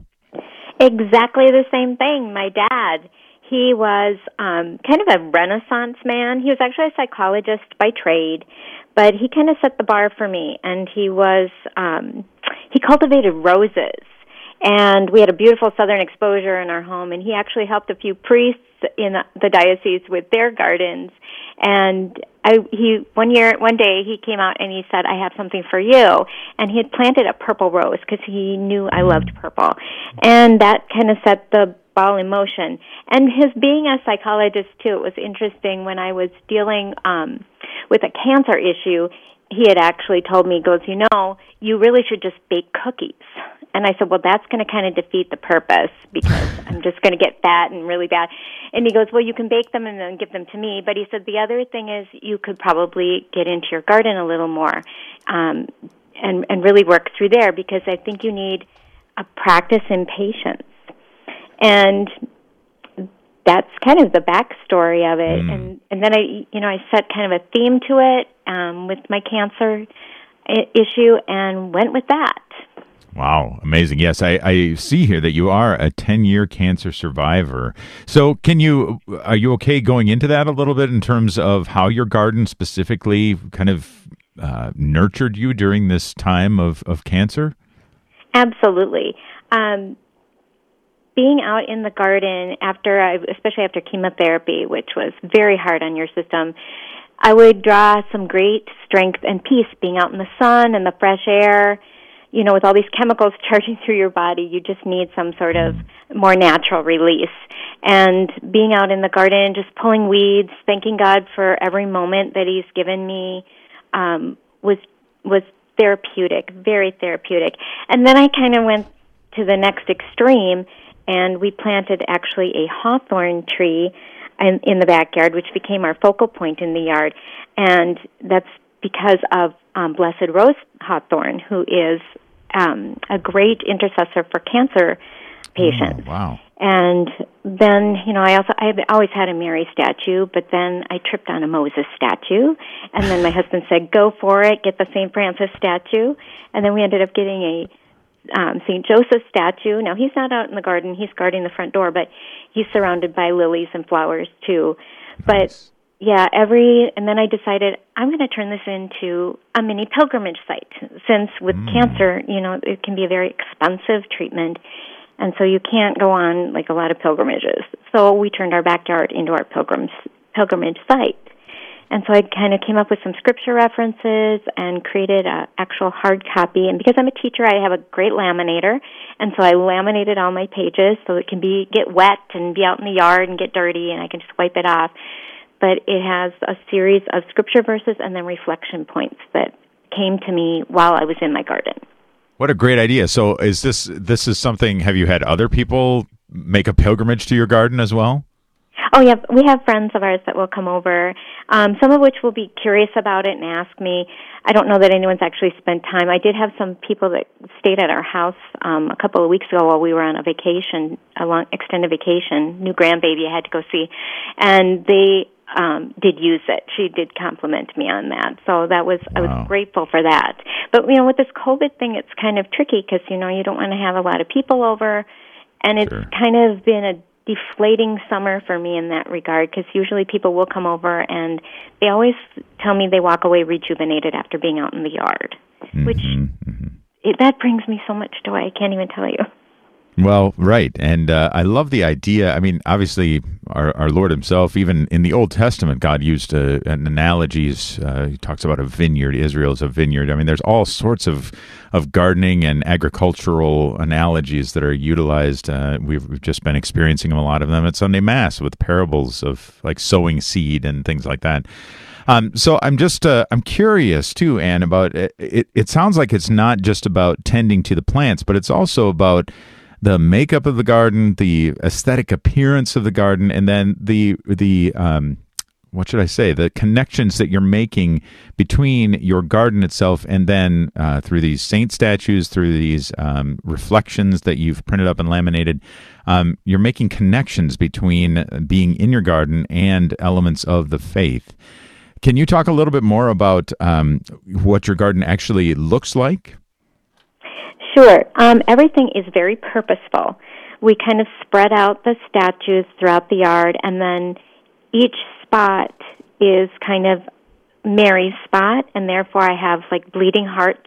Exactly the same thing. My dad, he was um, kind of a Renaissance man. He was actually a psychologist by trade, but he kind of set the bar for me. And he was, um, he cultivated roses. And we had a beautiful southern exposure in our home, and he actually helped a few priests in the diocese with their gardens. And I, he one year, one day, he came out and he said, "I have something for you." And he had planted a purple rose because he knew I loved purple, and that kind of set the ball in motion. And his being a psychologist too, it was interesting when I was dealing um, with a cancer issue. He had actually told me, he goes, "You know, you really should just bake cookies." And I said, well, that's going to kind of defeat the purpose because I'm just going to get fat and really bad. And he goes, well, you can bake them and then give them to me. But he said the other thing is you could probably get into your garden a little more um, and, and really work through there because I think you need a practice in patience. And that's kind of the backstory of it. Mm. And, and then I, you know, I set kind of a theme to it um, with my cancer I- issue and went with that. Wow, amazing. Yes, I, I see here that you are a ten-year cancer survivor. So can you, are you okay going into that a little bit in terms of how your garden specifically kind of uh, nurtured you during this time of, of cancer? Absolutely. Um, being out in the garden after, I, especially after chemotherapy, which was very hard on your system, I would draw some great strength and peace being out in the sun and the fresh air. You know, with all these chemicals charging through your body, you just need some sort of more natural release. And being out in the garden, just pulling weeds, thanking God for every moment that He's given me, um, was was therapeutic, very therapeutic. And then I kind of went to the next extreme, and we planted actually a hawthorn tree in, in the backyard, which became our focal point in the yard. And that's because of um, Blessed Rose Hawthorne, who is um, a great intercessor for cancer patients. Oh, wow. And then, you know, I also, I've always had a Mary statue, but then I tripped on a Moses statue. And then my husband said, go for it, get the Saint Francis statue. And then we ended up getting a um, Saint Joseph statue. Now, he's not out in the garden. He's guarding the front door, but he's surrounded by lilies and flowers, too. But Nice. yeah, every, and then I decided I'm going to turn this into a mini pilgrimage site, since with Mm. cancer, you know, it can be a very expensive treatment, and so you can't go on like a lot of pilgrimages. So we turned our backyard into our pilgrims, pilgrimage site. And so I kind of came up with some scripture references and created an actual hard copy. And because I'm a teacher, I have a great laminator, and so I laminated all my pages so it can be get wet and be out in the yard and get dirty, and I can just wipe it off. But it has a series of scripture verses and then reflection points that came to me while I was in my garden. What a great idea. So is this, this is something, have you had other people make a pilgrimage to your garden as well? Oh, yeah, we have friends of ours that will come over, um, some of which will be curious about it and ask me. I don't know that anyone's actually spent time. I did have some people that stayed at our house um, a couple of weeks ago while we were on a vacation, a long extended vacation, new grandbaby I had to go see, and they um, did use it. She did compliment me on that, so that was wow. I was grateful for that. But, you know, with this COVID thing, it's kind of tricky because, you know, you don't want to have a lot of people over, and it's sure. kind of been a deflating summer for me in that regard, because usually people will come over and they always tell me they walk away rejuvenated after being out in the yard, mm-hmm, which mm-hmm. It, that brings me so much joy. I can't even tell you. Well, right. And uh, I love the idea. I mean, obviously, our, our Lord himself, even in the Old Testament, God used uh, an analogies. Uh, he talks about a vineyard. Israel is a vineyard. I mean, there's all sorts of, of gardening and agricultural analogies that are utilized. Uh, we've, we've just been experiencing a lot of them at Sunday Mass with parables of like sowing seed and things like that. Um, so I'm just uh, I'm curious too, Anne, about it, it. It sounds like it's not just about tending to the plants, but it's also about the makeup of the garden, the aesthetic appearance of the garden, and then the the um, what should I say? The connections that you're making between your garden itself, and then uh, through these saint statues, through these um, reflections that you've printed up and laminated, um, you're making connections between being in your garden and elements of the faith. Can you talk a little bit more about um, what your garden actually looks like? Sure. Um, everything is very purposeful. We kind of spread out the statues throughout the yard, and then each spot is kind of Mary's spot, and therefore I have like bleeding hearts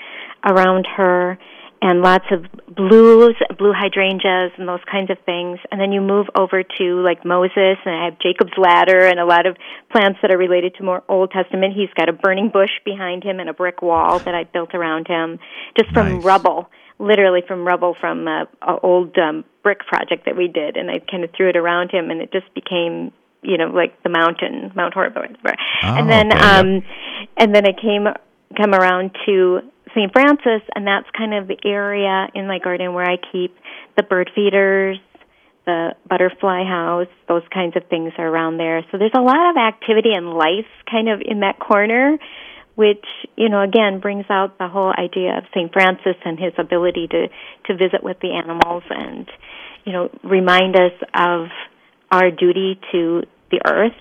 around her and lots of blues, blue hydrangeas and those kinds of things. And then you move over to like Moses, and I have Jacob's ladder and a lot of plants that are related to more Old Testament. He's got a burning bush behind him and a brick wall that I built around him just from nice. rubble, literally from rubble from an old um, brick project that we did. And I kind of threw it around him, and it just became, you know, like the mountain, Mount Horeb. Oh, and then, okay, um, yep. and then I came come around to Saint Francis, and that's kind of the area in my garden where I keep the bird feeders, the butterfly house, those kinds of things are around there. So there's a lot of activity and life kind of in that corner, which, you know, again, brings out the whole idea of Saint Francis and his ability to, to visit with the animals and, you know, remind us of our duty to the earth.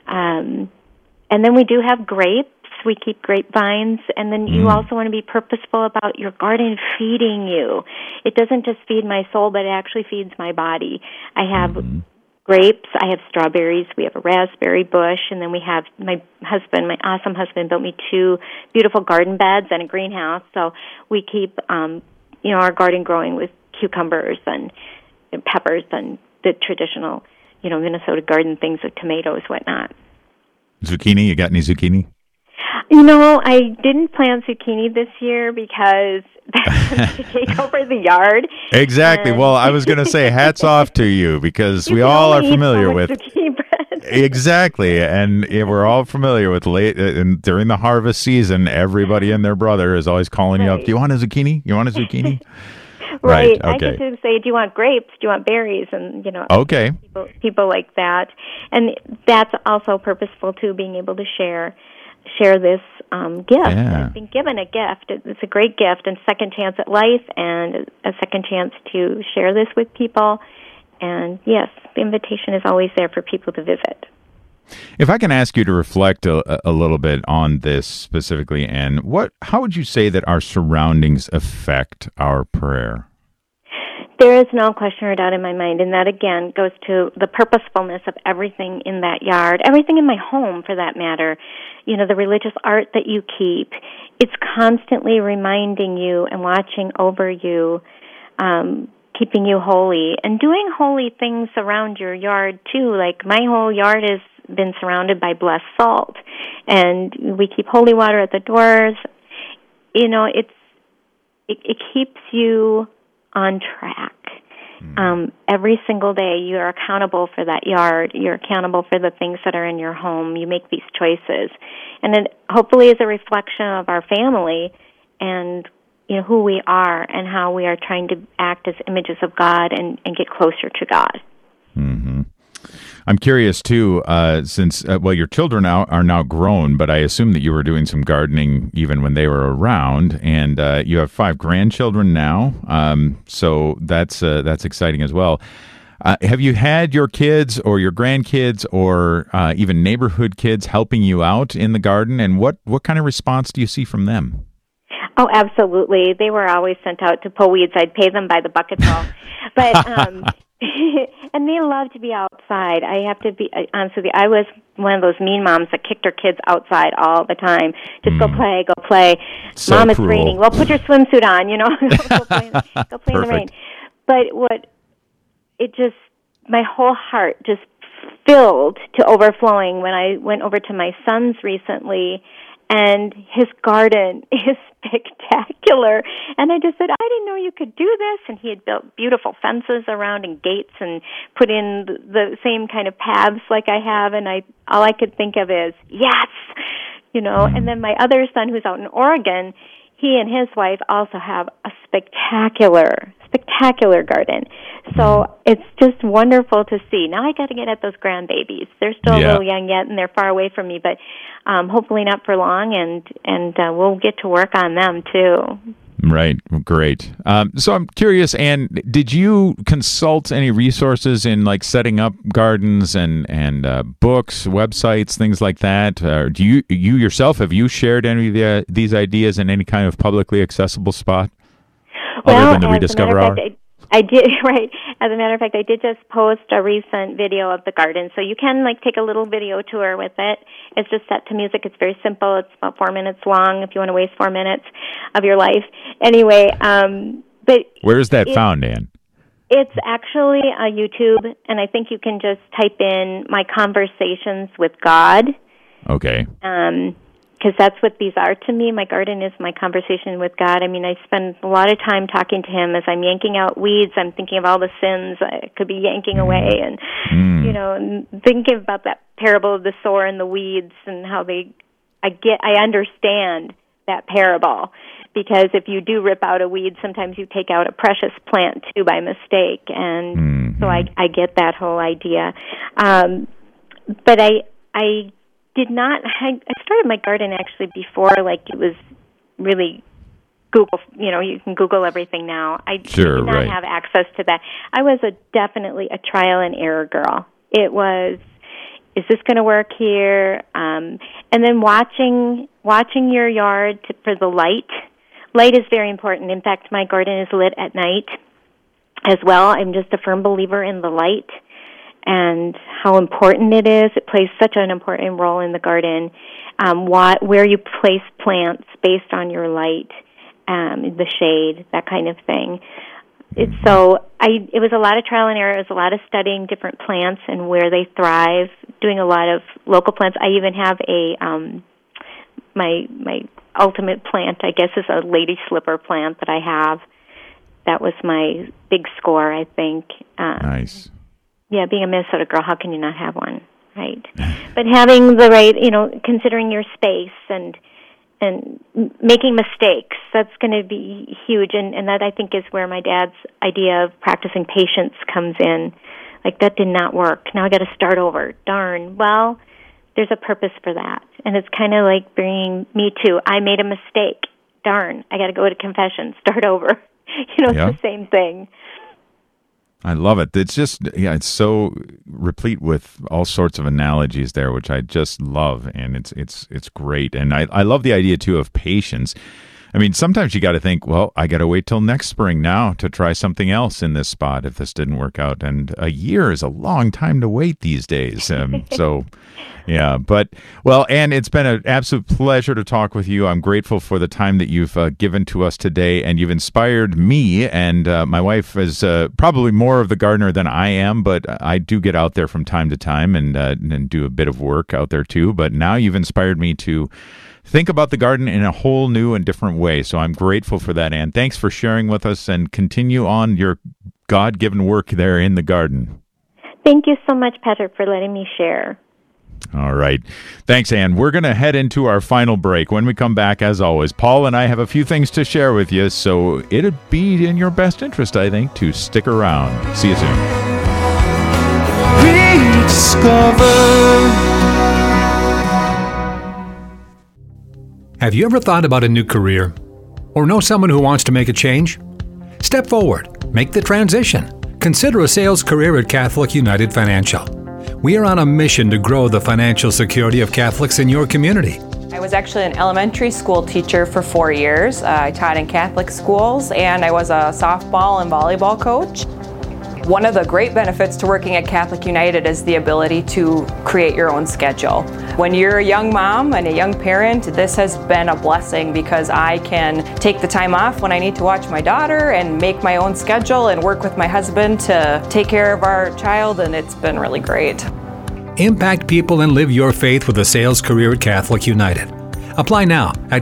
Um, and then we do have grapes. We keep grapevines, and then you mm. also want to be purposeful about your garden feeding you. It doesn't just feed my soul, but it actually feeds my body. I have mm-hmm. grapes, I have strawberries, we have a raspberry bush, and then we have my husband, my awesome husband, built me two beautiful garden beds and a greenhouse, so we keep um, you know, our garden growing with cucumbers and, and peppers and the traditional, you know, Minnesota garden things with tomatoes, whatnot. Zucchini, you got any zucchini? You know, I didn't plant zucchini this year because that tends to take over the yard. Exactly. And well, I was going to say hats off to you, because we all are familiar so with zucchini bread. Exactly, and we're all familiar with late and during the harvest season, everybody and their brother is always calling right. you up. Do you want a zucchini? You want a zucchini? Right. Right. Okay. I get to say, do you want grapes? Do you want berries? And, you know, okay. people, people like that. And that's also purposeful, too, being able to share share this um, gift. Yeah. I've been given a gift. It's a great gift, and second chance at life, and a second chance to share this with people. And, yes, the invitation is always there for people to visit. If I can ask you to reflect a, a little bit on this specifically, Anne, what, how would you say that our surroundings affect our prayer? There is no question or doubt in my mind, and that, again, goes to the purposefulness of everything in that yard, everything in my home, for that matter. You know, the religious art that you keep, it's constantly reminding you and watching over you, um, keeping you holy, and doing holy things around your yard, too. Like, my whole yard has been surrounded by blessed salt, and we keep holy water at the doors. You know, it's it, it keeps you on track. Mm. Um, every single day you are accountable for that yard. You're accountable for the things that are in your home. You make these choices. And it hopefully is a reflection of our family and, you know, who we are and how we are trying to act as images of God and, and get closer to God. Mm-hmm. I'm curious too, uh, since uh, well, your children now are now grown, but I assume that you were doing some gardening even when they were around, and uh, you have five grandchildren now, um, so that's uh, that's exciting as well. Uh, have you had your kids or your grandkids or uh, even neighborhood kids helping you out in the garden, and what what kind of response do you see from them? Oh, absolutely. They were always sent out to pull weeds. I'd pay them by the bucketful, but. Um, and they love to be outside. I have to be honest with you. I was one of those mean moms that kicked her kids outside all the time. Just mm. go play, go play. So Mom, it's cruel. raining. Well, put your swimsuit on, you know. go play, go play in the rain. But what, it just, my whole heart just filled to overflowing when I went over to my son's recently, and his garden is spectacular. And I just said, I didn't know you could do this. And he had built beautiful fences around and gates and put in the, the same kind of paths like I have. And I all I could think of is, yes, you know. And then my other son, who's out in Oregon, he and his wife also have a spectacular, spectacular garden. So it's just wonderful to see. Now I got to get at those grandbabies. They're still Yeah. a little young yet, and they're far away from me, but um, hopefully not for long, and and uh, we'll get to work on them too. Right. Great. Um, so I'm curious, Ann, did you consult any resources in like setting up gardens and, and uh, books, websites, things like that? Or do you, you yourself, have you shared any of the, these ideas in any kind of publicly accessible spot Well, other than the as a Rediscover matter Hour? of fact, I, I did, right. As a matter of fact, I did just post a recent video of the garden. So you can like take a little video tour with it. It's just set to music. It's very simple. It's about four minutes long if you want to waste four minutes of your life. Anyway, um, but where is that it, found, Ann? It's actually a YouTube, and I think you can just type in my conversations with God. Okay. Um, because that's what these are to me. My garden is my conversation with God. I mean, I spend a lot of time talking to Him. As I'm yanking out weeds, I'm thinking of all the sins I could be yanking away, and mm. you know, and thinking about that parable of the sower and the weeds, and how they, I get, I understand that parable, because if you do rip out a weed, sometimes you take out a precious plant too by mistake, and mm-hmm. so I, I get that whole idea. Um, but I, I. did not, I, I started my garden actually before, like, it was really Google, you know, you can Google everything now. I sure, did not right. have access to that. I was a definitely a trial and error girl. It was, is this going to work here? Um, and then watching watching your yard to, for the light. Light is very important. In fact, my garden is lit at night as well. I'm just a firm believer in the light and how important it is. It plays such an important role in the garden. Um, what, where you place plants based on your light, um, the shade, that kind of thing. It's so I. It was a lot of trial and error. It was a lot of studying different plants and where they thrive. Doing a lot of local plants. I even have a um, my my ultimate plant, I guess, is a lady slipper plant that I have. That was my big score, I think. Um, nice. Yeah, being a Minnesota girl, how can you not have one, right? But having the right, you know, considering your space and and making mistakes, that's going to be huge. And, and that, I think, is where my dad's idea of practicing patience comes in. Like, that did not work. Now I got to start over. Darn. Well, there's a purpose for that. And it's kind of like bringing me to, I made a mistake. Darn. I got to go to confession. Start over. You know, it's yeah. the same thing. I love it. It's just, yeah, it's so replete with all sorts of analogies there, which I just love, and it's it's it's great. And I, I love the idea, too, of patience. I mean, sometimes you got to think, well, I got to wait till next spring now to try something else in this spot if this didn't work out. And a year is a long time to wait these days. Um, so, yeah. But, well, Ann, it's been an absolute pleasure to talk with you. I'm grateful for the time that you've uh, given to us today, and you've inspired me. And uh, my wife is uh, probably more of the gardener than I am, but I do get out there from time to time and, uh, and do a bit of work out there, too. But now you've inspired me to think about the garden in a whole new and different way. So I'm grateful for that, Ann. Thanks for sharing with us, and continue on your God-given work there in the garden. Thank you so much, Patrick, for letting me share. All right. Thanks, Ann. We're going to head into our final break. When we come back, as always, Paul and I have a few things to share with you, so it'd be in your best interest, I think, to stick around. See you soon. rediscover. Have you ever thought about a new career? Or know someone who wants to make a change? Step forward. Make the transition. Consider a sales career at Catholic United Financial. We are on a mission to grow the financial security of Catholics in your community. I was actually an elementary school teacher for four years. Uh, I taught in Catholic schools, and I was a softball and volleyball coach. One of the great benefits to working at Catholic United is the ability to create your own schedule. When you're a young mom and a young parent, this has been a blessing because I can take the time off when I need to watch my daughter and make my own schedule and work with my husband to take care of our child, and it's been really great. Impact people and live your faith with a sales career at Catholic United. Apply now at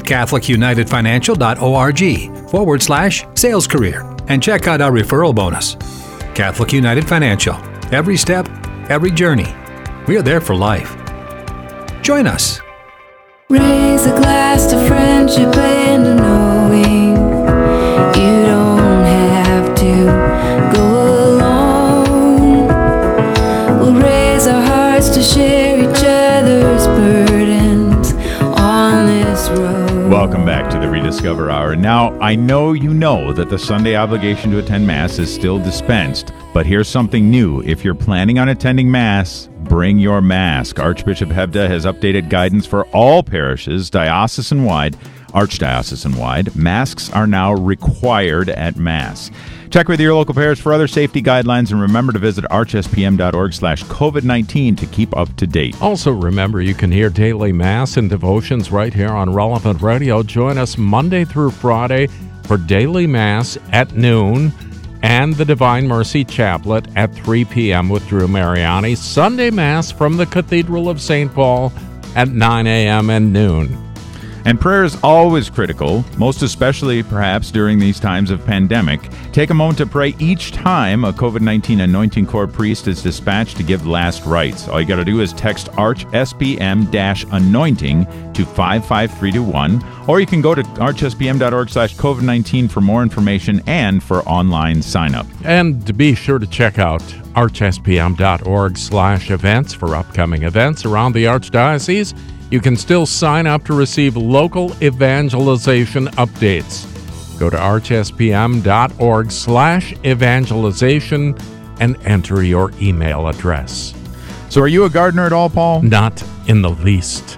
catholicunitedfinancial.org forward slash sales career and check out our referral bonus. Catholic United Financial. Every step, every journey. We are there for life. Join us. Raise a glass to friendship and to knowing you don't have to go alone. We'll raise our hearts to share each other's burdens on this road. Welcome back to the Rediscover Hour. Now, I know you know that the Sunday obligation to attend Mass is still dispensed, but here's something new. If you're planning on attending Mass, bring your mask. Archbishop Hebda has updated guidance for all parishes, diocesan-wide, archdiocesan-wide. Masks are now required at Mass. Check with your local parish for other safety guidelines, and remember to visit archspm.org slash COVID nineteen to keep up to date. Also, remember, you can hear daily Mass and devotions right here on Relevant Radio. Join us Monday through Friday for daily Mass at noon and the Divine Mercy Chaplet at three p.m. with Drew Mariani. Sunday Mass from the Cathedral of Saint Paul at nine a.m. and noon. And prayer is always critical, most especially perhaps during these times of pandemic. Take a moment to pray each time a COVID nineteen anointing corps priest is dispatched to give last rites. All you got to do is text ArchSPM-anointing to five five three two one, or you can go to archspm.org slash COVID nineteen for more information and for online sign-up. And to be sure to check out archspm.org slash events for upcoming events around the Archdiocese. You can still sign up to receive local evangelization updates. Go to archspm.org slash evangelization and enter your email address. So are you a gardener at all, Paul? Not in the least.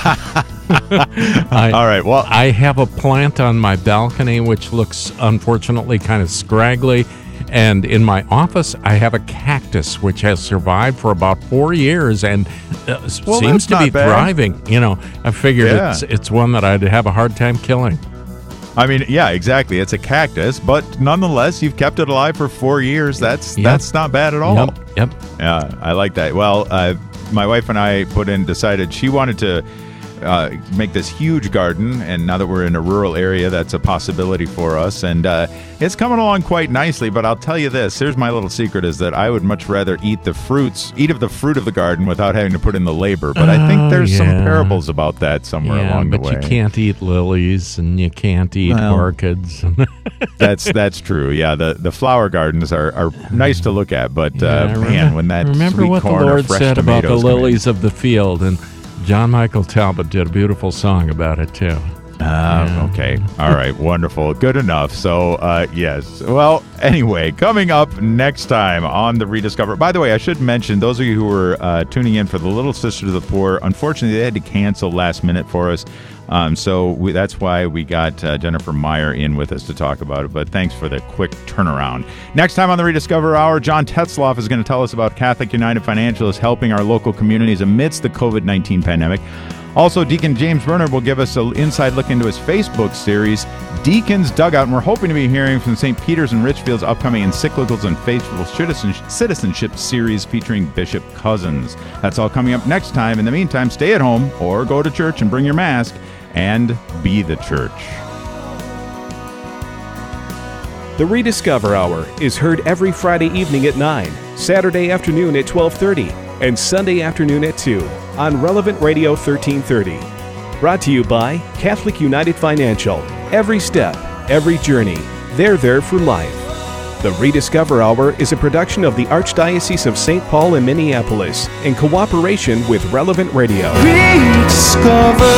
I, all right, well, I have a plant on my balcony which looks unfortunately kind of scraggly. And in my office, I have a cactus which has survived for about four years and uh, well, seems to be bad. thriving. You know, I figured yeah. it's it's one that I'd have a hard time killing. I mean, yeah, exactly. It's a cactus, but nonetheless, you've kept it alive for four years. That's yep. that's not bad at all. Yep. Yep. Yeah, I like that. Well, uh, my wife and I put in decided she wanted to Uh, make this huge garden, and now that we're in a rural area, that's a possibility for us, and uh, it's coming along quite nicely. But I'll tell you this, here's my little secret, is that I would much rather eat the fruits eat of the fruit of the garden without having to put in the labor. But oh, I think there's yeah. some parables about that somewhere yeah, along the way. But you can't eat lilies and you can't eat well, orchids. that's that's true. Yeah, the, the flower gardens are, are nice to look at, but yeah, uh, remember, man, when that remember sweet what corn the Lord or fresh said about the lilies in. of the field, and John Michael Talbot did a beautiful song about it, too. Uh, yeah. Okay. All right. Wonderful. Good enough. So, uh, yes. Well, anyway, coming up next time on the Rediscover. By the way, I should mention, those of you who were uh, tuning in for the Little Sisters of the Poor, unfortunately, they had to cancel last minute for us. Um, so we, that's why we got uh, Jennifer Meyer in with us to talk about it. But thanks for the quick turnaround. Next time on the Rediscover Hour, John Tetzloff is going to tell us about Catholic United Financial is helping our local communities amidst the COVID nineteen pandemic. Also, Deacon James Bernard will give us an inside look into his Facebook series, Deacon's Dugout, and we're hoping to be hearing from Saint Peter's and Richfield's upcoming Encyclicals and Faithful Citizenship series featuring Bishop Cousins. That's all coming up next time. In the meantime, stay at home or go to church and bring your mask and be the church. The Rediscover Hour is heard every Friday evening at nine, Saturday afternoon at twelve thirty, and Sunday afternoon at two on Relevant Radio thirteen thirty. Brought to you by Catholic United Financial. Every step, every journey. They're there for life. The Rediscover Hour is a production of the Archdiocese of Saint Paul in Minneapolis in cooperation with Relevant Radio. Rediscover.